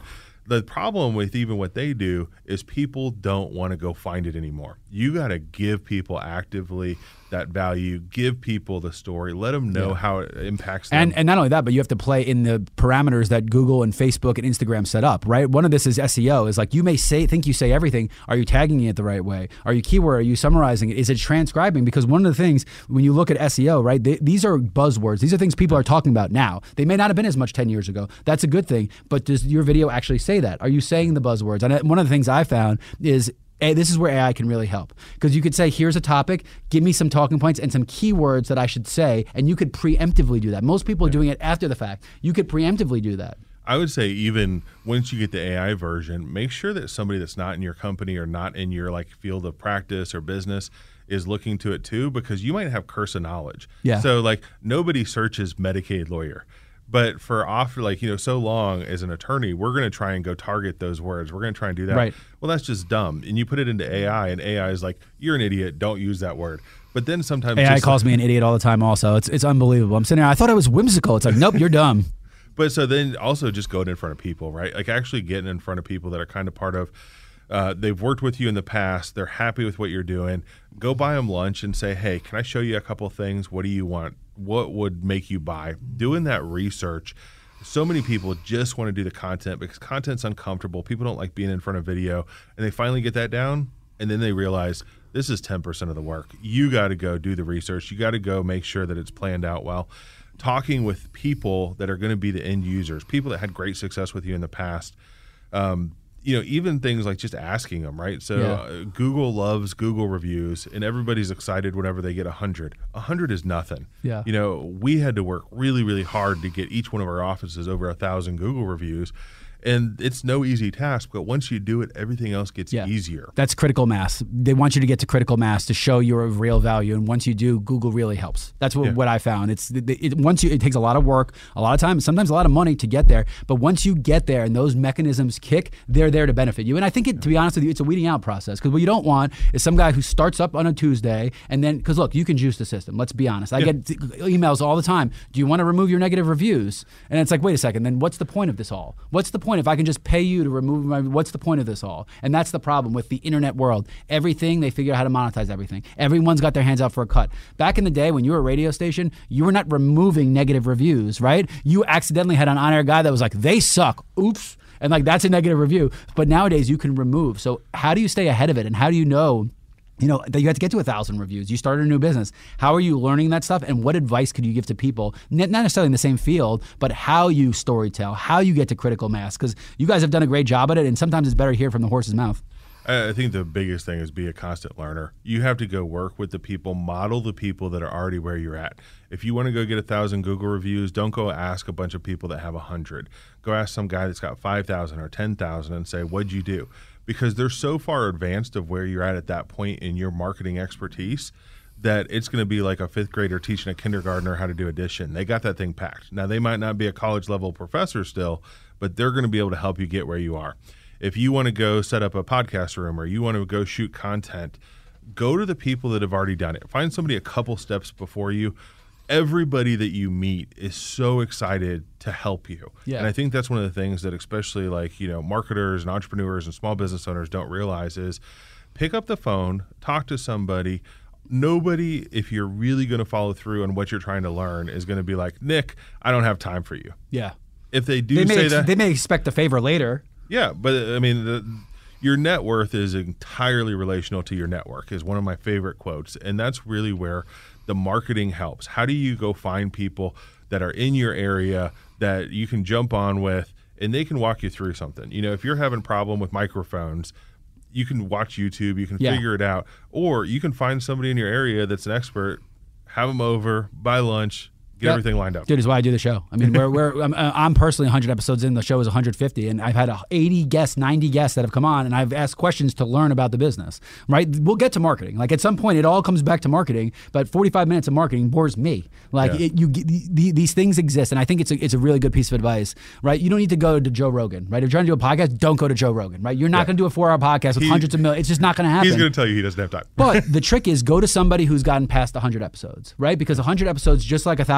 [SPEAKER 3] the problem with even what they do is people don't want to go find it anymore. You got to give people actively that value, give people the story, let them know yeah. how it impacts them.
[SPEAKER 1] And, and not only that, but you have to play in the parameters that Google and Facebook and Instagram set up, right? One of this is S E O, is like you may say, think you say everything. Are you tagging it the right way? Are you keyword? Are you summarizing it? Is it transcribing? Because one of the things, when you look at S E O, right, they, these are buzzwords. These are things people are talking about now. They may not have been as much ten years ago. That's a good thing. But does your video actually say that? Are you saying the buzzwords? And one of the things I found is, Hey, this is where A I can really help, because you could say, here's a topic, give me some talking points and some keywords that I should say, and you could preemptively do that. Most people are doing it after the fact. You could preemptively do that.
[SPEAKER 3] I would say even once you get the A I version, make sure that somebody that's not in your company or not in your like field of practice or business is looking to it too, because you might have curse of knowledge.
[SPEAKER 1] Yeah.
[SPEAKER 3] So like nobody searches Medicaid lawyer. But for off, like, you know, so long as an attorney, we're going to try and go target those words. We're going to try and do that.
[SPEAKER 1] Right.
[SPEAKER 3] Well, that's just dumb. And you put it into A I, and A I is like, you're an idiot. Don't use that word. But then sometimes
[SPEAKER 1] A I
[SPEAKER 3] just
[SPEAKER 1] calls
[SPEAKER 3] like,
[SPEAKER 1] me an idiot all the time also. It's it's unbelievable. I'm sitting there, I thought I was whimsical. It's like, nope, you're dumb.
[SPEAKER 3] But so then also just going in front of people, right? Like actually getting in front of people that are kind of part of, uh, they've worked with you in the past. They're happy with what you're doing. Go buy them lunch and say, hey, can I show you a couple things? What do you want? What would make you buy? Doing that research. So many people just want to do the content because content's uncomfortable. People don't like being in front of video, and they finally get that down, and then they realize this is ten percent of the work. You got to go do the research. You got to go make sure that it's planned out well. Talking with people that are going to be the end users, people that had great success with you in the past. Um, you know, even things like just asking them, right? So
[SPEAKER 1] Yeah.
[SPEAKER 3] uh, Google loves Google reviews, and everybody's excited whenever they get one hundred. one hundred is nothing.
[SPEAKER 1] Yeah.
[SPEAKER 3] You know, we had to work really, really hard to get each one of our offices over one thousand Google reviews. And it's no easy task, but once you do it, everything else gets
[SPEAKER 1] Yeah.
[SPEAKER 3] easier.
[SPEAKER 1] That's critical mass. They want you to get to critical mass to show your real value, and once you do, Google really helps. That's what,
[SPEAKER 3] Yeah.
[SPEAKER 1] what I found. It's it, it, once you, it takes a lot of work, a lot of time, sometimes a lot of money to get there. But once you get there and those mechanisms kick, they're there to benefit you. And I think, it, to be honest with you, it's a weeding out process, because what you don't want is some guy who starts up on a Tuesday and then, because look, you can juice the system. Let's be honest. I
[SPEAKER 3] Yeah.
[SPEAKER 1] get emails all the time. Do you want to remove your negative reviews? And it's like, wait a second. Then what's the point of this all? What's the point if I can just pay you to remove my, what's the point of this all? And that's the problem with the internet world. Everything, they figure out how to monetize everything. Everyone's got their hands out for a cut. Back in the day when you were a radio station, you were not removing negative reviews, right? You accidentally had an on-air guy that was like, they suck. Oops. And like, that's a negative review. But nowadays you can remove. So how do you stay ahead of it? And how do you know You know, that you have to get to a thousand reviews. You started a new business. How are you learning that stuff? And what advice could you give to people, not necessarily in the same field, but how you storytell, how you get to critical mass? Because you guys have done a great job at it, and sometimes it's better to hear from the horse's mouth.
[SPEAKER 3] I think the biggest thing is be a constant learner. You have to go work with the people, model the people that are already where you're at. If you want to go get a thousand Google reviews, don't go ask a bunch of people that have a hundred. Go ask some guy that's got five thousand or ten thousand and say, what'd you do? Because they're so far advanced of where you're at at that point in your marketing expertise that it's going to be like a fifth grader teaching a kindergartner how to do addition. They got that thing packed. Now, they might not be a college level professor still, but they're going to be able to help you get where you are. If you want to go set up a podcast room or you want to go shoot content, go to the people that have already done it. Find somebody a couple steps before you. Everybody that you meet is so excited to help you.
[SPEAKER 1] Yeah.
[SPEAKER 3] And I think that's one of the things that especially like, you know, marketers and entrepreneurs and small business owners don't realize is pick up the phone, talk to somebody. Nobody, if you're really going to follow through on what you're trying to learn, is going to be like, Nick, I don't have time for you.
[SPEAKER 1] Yeah.
[SPEAKER 3] If they do
[SPEAKER 1] They may,
[SPEAKER 3] say
[SPEAKER 1] ex-
[SPEAKER 3] that.
[SPEAKER 1] they may expect a favor later.
[SPEAKER 3] Yeah, but I mean, the, your net worth is entirely relational to your network is one of my favorite quotes. And that's really where the marketing helps. How do you go find people that are in your area that you can jump on with and they can walk you through something? You know, if you're having a problem with microphones, you can watch YouTube, you can
[SPEAKER 1] Yeah.
[SPEAKER 3] figure it out, or you can find somebody in your area that's an expert, have them over, buy lunch, get
[SPEAKER 1] Yep.
[SPEAKER 3] everything lined up.
[SPEAKER 1] Dude, is why I do the show. I mean, we're, we're I'm, I'm personally one hundred episodes in. The show is one hundred fifty, and I've had eighty guests, ninety guests that have come on, and I've asked questions to learn about the business. Right? We'll get to marketing. Like at some point, it all comes back to marketing. But forty-five minutes of marketing bores me. Like
[SPEAKER 3] Yeah.
[SPEAKER 1] it, you, the, these things exist, and I think it's a, it's a really good piece of advice. Right? You don't need to go to Joe Rogan. Right? If you're trying to do a podcast, don't go to Joe Rogan. Right? You're not
[SPEAKER 3] Yeah.
[SPEAKER 1] going to do a four-hour podcast with
[SPEAKER 3] He-
[SPEAKER 1] hundreds of millions. It's just not going to happen.
[SPEAKER 3] He's going to tell you he doesn't have time.
[SPEAKER 1] But the trick is go to somebody who's gotten past one hundred episodes, right? Because one hundred episodes, just like one thousand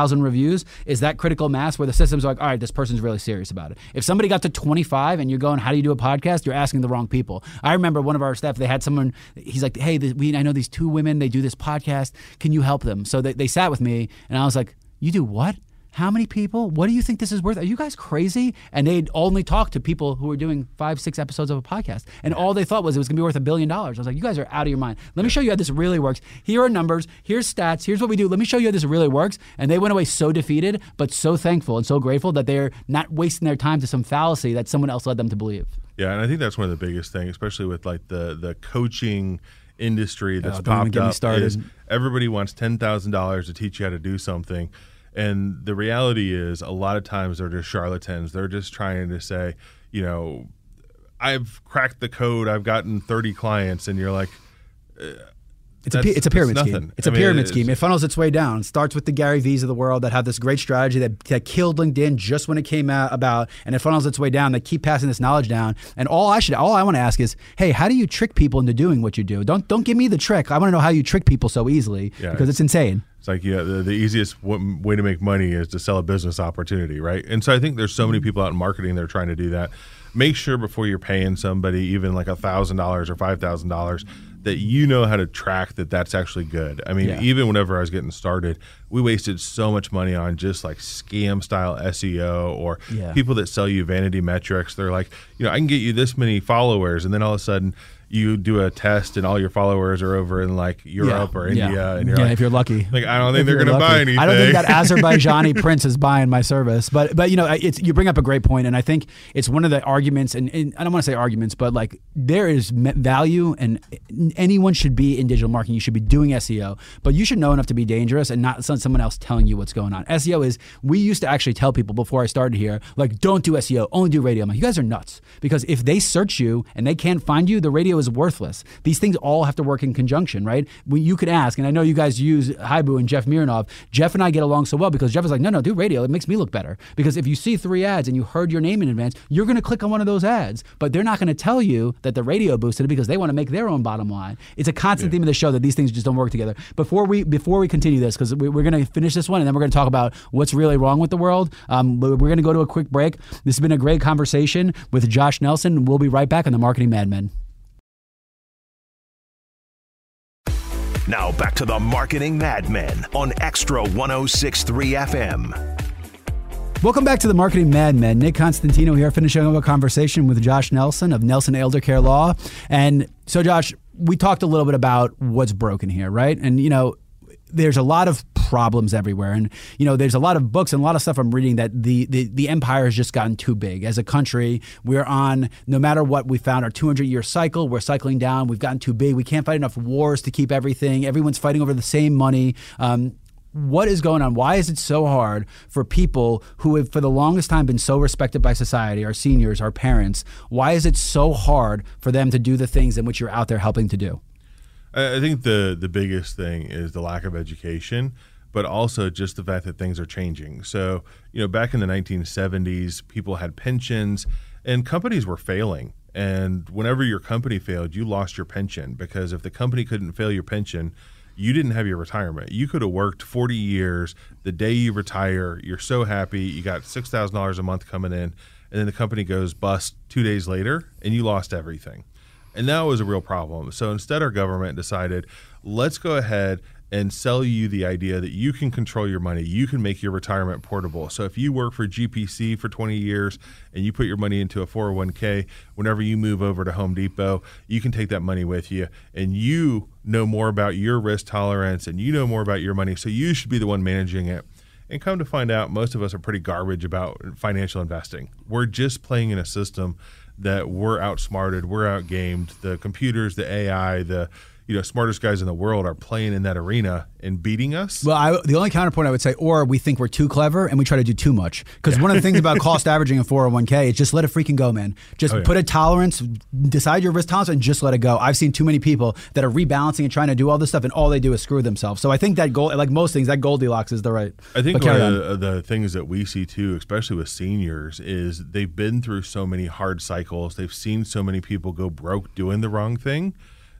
[SPEAKER 1] thousand reviews is that critical mass where the system's like, all right, this person's really serious about it. If somebody got to twenty-five and you're going, how do you do a podcast? You're asking the wrong people. I remember one of our staff, they had someone, he's like, hey, this, we, I know these two women, they do this podcast. Can you help them? So they, they sat with me and I was like, you do what? How many people? What do you think this is worth? Are you guys crazy? And they'd only talk to people who were doing five, six episodes of a podcast. And all they thought was it was going to be worth a billion dollars. I was like, you guys are out of your mind. Let me show you how this really works. Here are numbers. Here's stats. Here's what we do. Let me show you how this really works. And they went away so defeated, but so thankful and so grateful that they're not wasting their time to some fallacy that someone else led them to believe.
[SPEAKER 3] Yeah, and I think that's one of the biggest things, especially with like the the coaching industry that's
[SPEAKER 1] oh, don't even
[SPEAKER 3] popped
[SPEAKER 1] get me
[SPEAKER 3] up.
[SPEAKER 1] started.
[SPEAKER 3] Is everybody wants ten thousand dollars to teach you how to do something. And the reality is a lot of times they're just charlatans. They're just trying to say, you know, I've cracked the code. I've gotten thirty clients. And you're like, uh,
[SPEAKER 1] It's a, it's a pyramid
[SPEAKER 3] it's
[SPEAKER 1] scheme. It's a
[SPEAKER 3] I mean,
[SPEAKER 1] pyramid
[SPEAKER 3] it's,
[SPEAKER 1] scheme. It funnels its way down. It starts with the Gary V's of the world that have this great strategy that, that killed LinkedIn just when it came out about, and it funnels its way down. They keep passing this knowledge down. And all I should, all I want to ask is, hey, how do you trick people into doing what you do? Don't don't give me the trick. I want to know how you trick people so easily
[SPEAKER 3] Yeah,
[SPEAKER 1] because it's insane.
[SPEAKER 3] It's like, yeah, the, the easiest w- way to make money is to sell a business opportunity, right? And so I think there's so many people out in marketing that are trying to do that. Make sure before you're paying somebody even like one thousand dollars or five thousand dollars that you know how to track that that's actually good. I mean,
[SPEAKER 1] Yeah.
[SPEAKER 3] even whenever I was getting started, we wasted so much money on just like scam style S E O or
[SPEAKER 1] Yeah.
[SPEAKER 3] people that sell you vanity metrics. They're like, you know, I can get you this many followers, and then all of a sudden you do a test and all your followers are over in like Europe
[SPEAKER 1] Yeah.
[SPEAKER 3] or
[SPEAKER 1] Yeah.
[SPEAKER 3] India, and you're
[SPEAKER 1] yeah,
[SPEAKER 3] like,
[SPEAKER 1] if you're lucky.
[SPEAKER 3] like I don't think
[SPEAKER 1] If
[SPEAKER 3] they're
[SPEAKER 1] you're
[SPEAKER 3] going to
[SPEAKER 1] lucky.
[SPEAKER 3] buy anything.
[SPEAKER 1] I don't think that Azerbaijani prince is buying my service. But but you know, it's you bring up a great point, and I think it's one of the arguments, and, and I don't want to say arguments, but like there is me- value, and anyone should be in digital marketing. You should be doing S E O, but you should know enough to be dangerous and not some- someone else telling you what's going on. S E O is, we used to actually tell people before I started here, like, don't do S E O, only do radio. I'm like, you guys are nuts, because if they search you and they can't find you, the radio is worthless. These things all have to work in conjunction, right? We, you could ask, and I know you guys use Haibu and Jeff Mironov. Jeff and I get along so well because Jeff is like, no, no, do radio. It makes me look better. Because if you see three ads and you heard your name in advance, you're going to click on one of those ads. But they're not going to tell you that the radio boosted it because they want to make their own bottom line. It's a constant
[SPEAKER 3] Yeah.
[SPEAKER 1] theme of the show that these things just don't work together. Before we before we continue this, because we, we're going to finish this one and then we're going to talk about what's really wrong with the world. Um, we're going to go to a quick break. This has been a great conversation with Josh Nelson. We'll be right back on the Marketing Madmen.
[SPEAKER 2] Now back to the Marketing Madmen on Extra one oh six point three F M.
[SPEAKER 1] Welcome back to the Marketing Madmen. Nick Constantino here, finishing up a conversation with Josh Nelson of Nelson Eldercare Law. And so, Josh, we talked a little bit about what's broken here, right? And, you know, there's a lot of problems everywhere. And, you know, there's a lot of books and a lot of stuff I'm reading that the, the, the empire has just gotten too big. As a country, we're on, no matter what, we found our two hundred year cycle. We're cycling down. We've gotten too big. We can't fight enough wars to keep everything. Everyone's fighting over the same money. Um, What is going on? Why is it so hard for people who have for the longest time been so respected by society, our seniors, our parents? Why is it so hard for them to do the things in which you're out there helping to do?
[SPEAKER 3] I think the the biggest thing is the lack of education, but also just the fact that things are changing. So, you know, back in the nineteen seventies, people had pensions and companies were failing. And whenever your company failed, you lost your pension, because if the company couldn't fail your pension, you didn't have your retirement. You could have worked forty years. The day you retire, you're so happy. You got six thousand dollars a month coming in, and then the company goes bust two days later, and you lost everything. And that was a real problem. So instead, our government decided, let's go ahead and sell you the idea that you can control your money. You can make your retirement portable. So if you work for G P C for twenty years and you put your money into a four oh one k, whenever you move over to Home Depot, you can take that money with you, and you know more about your risk tolerance and you know more about your money. So you should be the one managing it. And come to find out, most of us are pretty garbage about financial investing. We're just playing in a system that we're outsmarted, we're outgamed. The computers, the A I, the you know smartest guys in the world are playing in that arena and beating us.
[SPEAKER 1] Well, I, the only counterpoint I would say, or we think we're too clever and we try to do too much. Because yeah. one of the things about cost averaging in four oh one k is just let it freaking go, man. Just oh, yeah. put a tolerance, decide your risk tolerance, and just let it go. I've seen too many people that are rebalancing and trying to do all this stuff, and all they do is screw themselves. So I think that goal, like most things, that Goldilocks is the right.
[SPEAKER 3] I think one of the, the things that we see too, especially with seniors, is they've been through so many hard cycles. They've seen so many people go broke doing the wrong thing,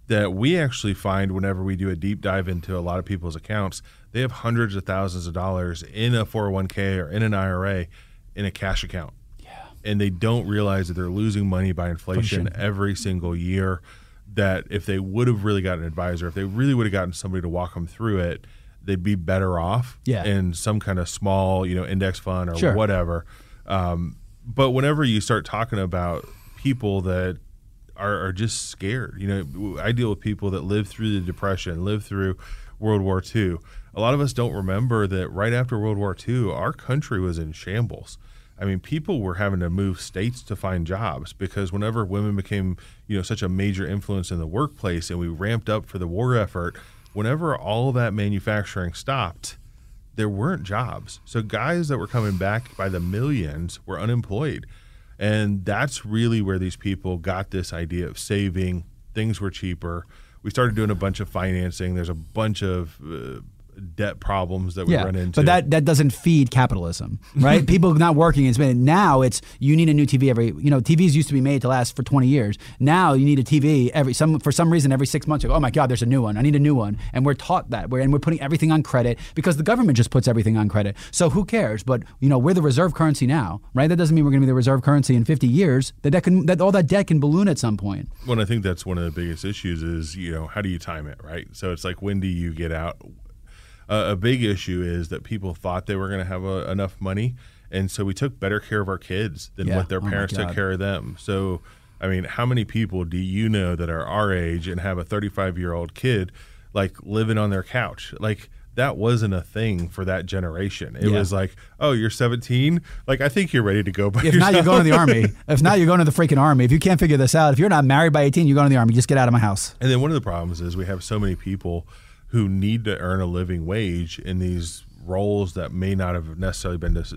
[SPEAKER 3] that we actually find whenever we do a deep dive into a lot of people's accounts, they have hundreds of thousands of dollars in a four oh one k or in an I R A in a cash account.
[SPEAKER 1] Yeah.
[SPEAKER 3] And they don't realize that they're losing money by inflation,
[SPEAKER 1] Inflation.
[SPEAKER 3] every single year, that if they would have really got an advisor, if they really would have gotten somebody to walk them through it, they'd be better off
[SPEAKER 1] Yeah.
[SPEAKER 3] in some kind of small, you know, index fund or
[SPEAKER 1] Sure.
[SPEAKER 3] whatever. Um, but whenever you start talking about people that are, are just scared, you know, I deal with people that lived through the Depression, lived through World War Two. A lot of us don't remember that right after World War Two, our country was in shambles. I mean, people were having to move states to find jobs because whenever women became, you know, such a major influence in the workplace and we ramped up for the war effort, whenever all that manufacturing stopped, there weren't jobs. So guys that were coming back by the millions were unemployed. And that's really where these people got this idea of saving. Things were cheaper. We started doing a bunch of financing. There's a bunch of uh, debt problems that we
[SPEAKER 1] Yeah,
[SPEAKER 3] run into.
[SPEAKER 1] but that, that doesn't feed capitalism, right? People not working is now it's you need a new T V every. You know, T Vs used to be made to last for twenty years. Now you need a T V every some for some reason every six months. You go, oh my God, there's a new one. I need a new one, and we're taught that. We're and we're putting everything on credit because the government just puts everything on credit. So who cares? But you know, we're the reserve currency now, right? That doesn't mean we're going to be the reserve currency in fifty years. That that can that all that debt can balloon at some point.
[SPEAKER 3] Well, I think that's one of the biggest issues is, you know, how do you time it, right? So it's like, when do you get out? Uh, a big issue is that people thought they were going to have a, enough money, and so we took better care of our kids than
[SPEAKER 1] Yeah.
[SPEAKER 3] what their
[SPEAKER 1] Oh my
[SPEAKER 3] parents took
[SPEAKER 1] God.
[SPEAKER 3] care of them. So, I mean, how many people do you know that are our age and have a thirty-five-year-old kid, like, living on their couch? Like, that wasn't a thing for that generation. It
[SPEAKER 1] Yeah.
[SPEAKER 3] was like, oh, you're seventeen? Like, I think you're ready to go by
[SPEAKER 1] If
[SPEAKER 3] yourself.
[SPEAKER 1] not, you're going to the army. If not, you're going to the freaking army. If you can't figure this out, if you're not married by eighteen, you're going to the army. Just get out of my house.
[SPEAKER 3] And then one of the problems is we have so many people who need to earn a living wage in these roles that may not have necessarily been des-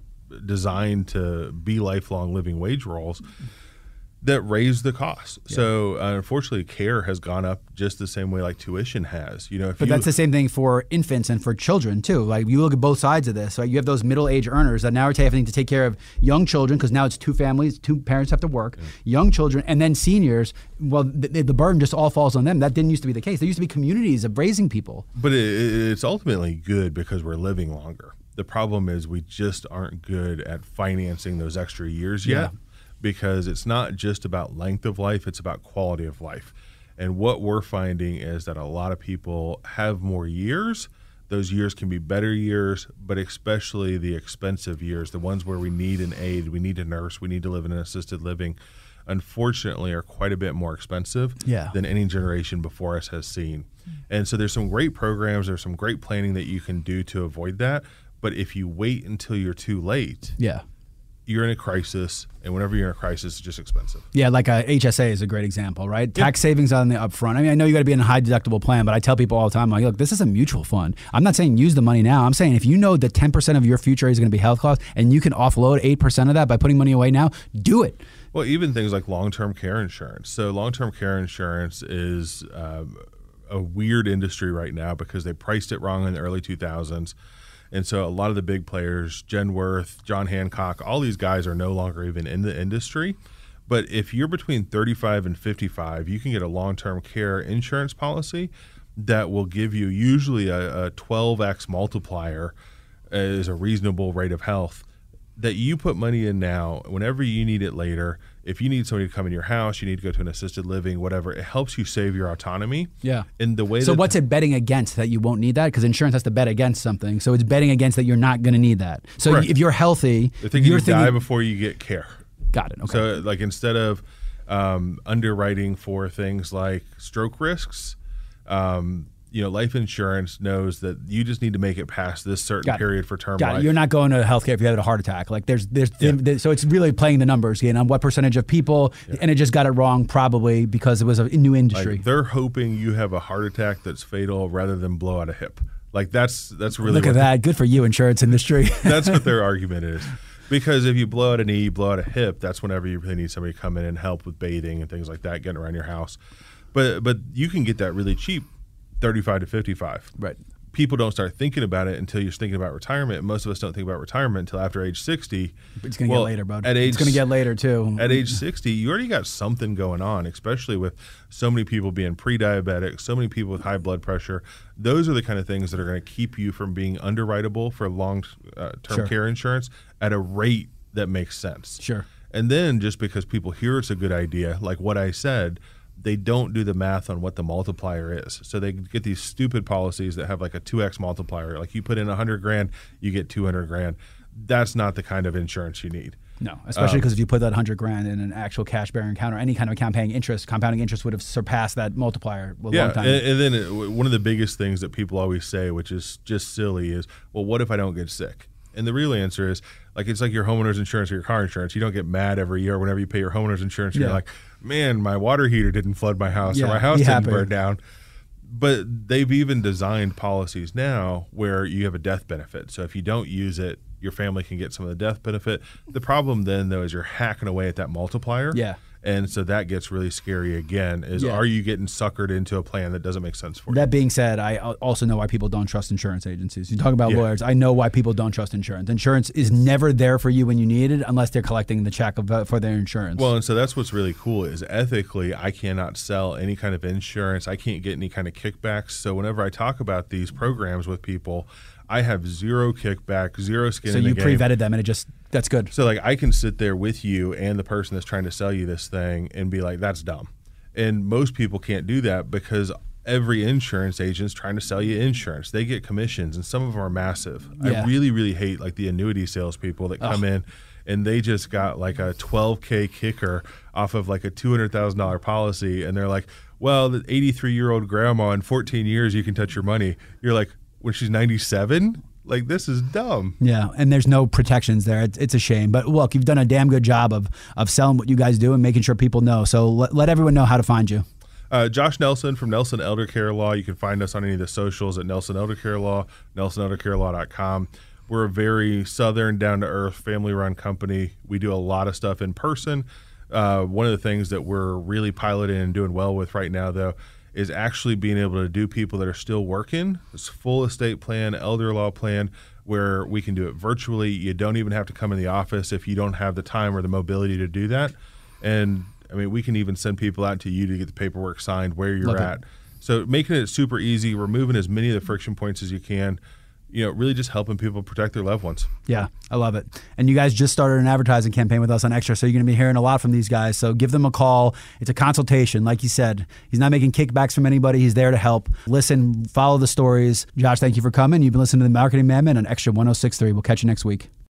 [SPEAKER 3] designed to be lifelong living wage roles that raise the cost. Yeah. So uh, unfortunately, care has gone up just the same way like tuition has. You know, if
[SPEAKER 1] But
[SPEAKER 3] you,
[SPEAKER 1] that's the same thing for infants and for children too. Like you look at both sides of this. Right? You have those middle-age earners that now are having to take care of young children because now it's two families, two parents have to work, yeah. young children, and then seniors. Well, the, the burden just all falls on them. That didn't used to be the case. There used to be communities of raising people.
[SPEAKER 3] But it, it's ultimately good because we're living longer. The problem is we just aren't good at financing those extra years yet. Yeah. Because it's not just about length of life, it's about quality of life. And what we're finding is that a lot of people have more years. Those years can be better years, but especially the expensive years, the ones where we need an aide, we need a nurse, we need to live in an assisted living, unfortunately are quite a bit more expensive
[SPEAKER 1] yeah.
[SPEAKER 3] than any generation before us has seen. And so there's some great programs, there's some great planning that you can do to avoid that. But if you wait until you're too late,
[SPEAKER 1] yeah.
[SPEAKER 3] you're in a crisis, and whenever you're in a crisis, it's just expensive.
[SPEAKER 1] Yeah, like a H S A is a great example, right? Yep. Tax savings on the upfront. I mean, I know you got to be in a high deductible plan, but I tell people all the time, like, look, this is a mutual fund. I'm not saying use the money now. I'm saying if you know that ten percent of your future is going to be health costs, and you can offload eight percent of that by putting money away now, do it.
[SPEAKER 3] Well, even things like long-term care insurance. So long-term care insurance is um, a weird industry right now because they priced it wrong in the early two thousands. And so a lot of the big players, Genworth, John Hancock, all these guys are no longer even in the industry. But if you're between thirty-five and fifty-five, you can get a long-term care insurance policy that will give you usually a, a twelve x multiplier as a reasonable rate of health that you put money in now. Whenever you need it later, if you need somebody to come in your house, you need to go to an assisted living, whatever, it helps you save your autonomy.
[SPEAKER 1] Yeah.
[SPEAKER 3] In the way
[SPEAKER 1] so
[SPEAKER 3] that
[SPEAKER 1] what's it betting against that you won't need that? Because insurance has to bet against something. So it's betting against that you're not going to need that. So
[SPEAKER 3] Correct.
[SPEAKER 1] If you're healthy,
[SPEAKER 3] They're thinking
[SPEAKER 1] you're
[SPEAKER 3] you
[SPEAKER 1] thinking,
[SPEAKER 3] die before you get care.
[SPEAKER 1] Got it. Okay.
[SPEAKER 3] So like instead of um, underwriting for things like stroke risks, um, you know, life insurance knows that you just need to make it past this certain
[SPEAKER 1] Got
[SPEAKER 3] period
[SPEAKER 1] it.
[SPEAKER 3] for term
[SPEAKER 1] Got
[SPEAKER 3] life.
[SPEAKER 1] It. You're not going to healthcare if you had a heart attack. Like there's, there's,
[SPEAKER 3] Yeah.
[SPEAKER 1] th- so it's really playing the numbers again on what percentage of people,
[SPEAKER 3] Yeah.
[SPEAKER 1] and it just got it wrong probably because it was a new industry.
[SPEAKER 3] Like they're hoping you have a heart attack that's fatal rather than blow out a hip. Like that's that's really
[SPEAKER 1] Look
[SPEAKER 3] what
[SPEAKER 1] at that. Good for you, insurance industry.
[SPEAKER 3] that's what their argument is. Because if you blow out a knee, you blow out a hip, that's whenever you really need somebody to come in and help with bathing and things like that, getting around your house. But but you can get that really cheap, thirty-five to fifty-five.
[SPEAKER 1] Right.
[SPEAKER 3] people don't start thinking about it until you're thinking about retirement. And most of us don't think about retirement until after age sixty.
[SPEAKER 1] It's going to
[SPEAKER 3] well,
[SPEAKER 1] get later, bud.
[SPEAKER 3] At age,
[SPEAKER 1] it's going to get later, too.
[SPEAKER 3] At age sixty, you already got something going on, especially with so many people being pre-diabetic, so many people with high blood pressure. Those are the kind of things that are going to keep you from being underwritable for long-term uh,
[SPEAKER 1] Sure.
[SPEAKER 3] care insurance at a rate that makes sense.
[SPEAKER 1] Sure.
[SPEAKER 3] And then just because people hear it's a good idea, like what I said, they don't do the math on what the multiplier is. So they get these stupid policies that have like a two X multiplier. Like you put in one hundred grand, you get two hundred grand. That's not the kind of insurance you need.
[SPEAKER 1] No, especially
[SPEAKER 3] Um,
[SPEAKER 1] because if you put that one hundred grand in an actual cash bearing account or any kind of account paying interest, compounding interest would have surpassed that multiplier a
[SPEAKER 3] Yeah,
[SPEAKER 1] long time.
[SPEAKER 3] and, and then it, one of the biggest things that people always say, which is just silly, is, well, what if I don't get sick? And the real answer is, like, it's like your homeowner's insurance or your car insurance. You don't get mad every year whenever you pay your homeowner's insurance. You're
[SPEAKER 1] Yeah.
[SPEAKER 3] like, man, my water heater didn't flood my house
[SPEAKER 1] Yeah,
[SPEAKER 3] or my house
[SPEAKER 1] be
[SPEAKER 3] didn't
[SPEAKER 1] happy.
[SPEAKER 3] burn down. But they've even designed policies now where you have a death benefit. So if you don't use it, your family can get some of the death benefit. The problem then, though, is you're hacking away at that multiplier.
[SPEAKER 1] Yeah.
[SPEAKER 3] And so that gets really scary again, is
[SPEAKER 1] Yeah.
[SPEAKER 3] are you getting suckered into a plan that doesn't make sense for you?
[SPEAKER 1] That being said, I al- also know why people don't trust insurance agencies. You talk about
[SPEAKER 3] Yeah.
[SPEAKER 1] lawyers. I know why people don't trust insurance. Insurance is never there for you when you need it unless they're collecting the check of, uh, for their insurance.
[SPEAKER 3] Well, and so that's what's really cool is ethically, I cannot sell any kind of insurance. I can't get any kind of kickbacks. So whenever I talk about these programs with people, I have zero kickback, zero skin
[SPEAKER 1] so
[SPEAKER 3] in the
[SPEAKER 1] you
[SPEAKER 3] game.
[SPEAKER 1] pre-vetted them and it just, that's good.
[SPEAKER 3] So like I can sit there with you and the person that's trying to sell you this thing and be like, that's dumb. And most people can't do that because every insurance agent's trying to sell you insurance. They get commissions and some of them are massive.
[SPEAKER 1] Yeah.
[SPEAKER 3] I really, really hate like the annuity salespeople that come in and they just got like a twelve K kicker off of like a two hundred thousand dollars policy. And they're like, well, the eighty-three year old grandma in fourteen years, you can touch your money. You're like, when she's ninety-seven? Like, this is dumb.
[SPEAKER 1] Yeah, and there's no protections there. It's, it's a shame. But look, you've done a damn good job of of selling what you guys do and making sure people know. So let, let everyone know how to find you.
[SPEAKER 3] Uh, Josh Nelson from Nelson Elder Care Law. You can find us on any of the socials at Nelson Elder Care Law, nelson elder care law dot com. We're a very southern, down-to-earth, family-run company. We do a lot of stuff in person. Uh, one of the things that we're really piloting and doing well with right now, though, is actually being able to do people that are still working. It's full estate plan, elder law plan, where we can do it virtually. You don't even have to come in the office if you don't have the time or the mobility to do that. And I mean, we can even send people out to you to get the paperwork signed where you're
[SPEAKER 1] Love it.
[SPEAKER 3] at. So making it super easy, removing as many of the friction points as you can, you know, really just helping people protect their loved ones.
[SPEAKER 1] Yeah, I love it. And you guys just started an advertising campaign with us on Extra, so you're going to be hearing a lot from these guys. So give them a call. It's a consultation. Like you said, he's not making kickbacks from anybody. He's there to help. Listen, follow the stories. Josh, thank you for coming. You've been listening to the Marketing Madman on Extra one oh six point three. We'll catch you next week.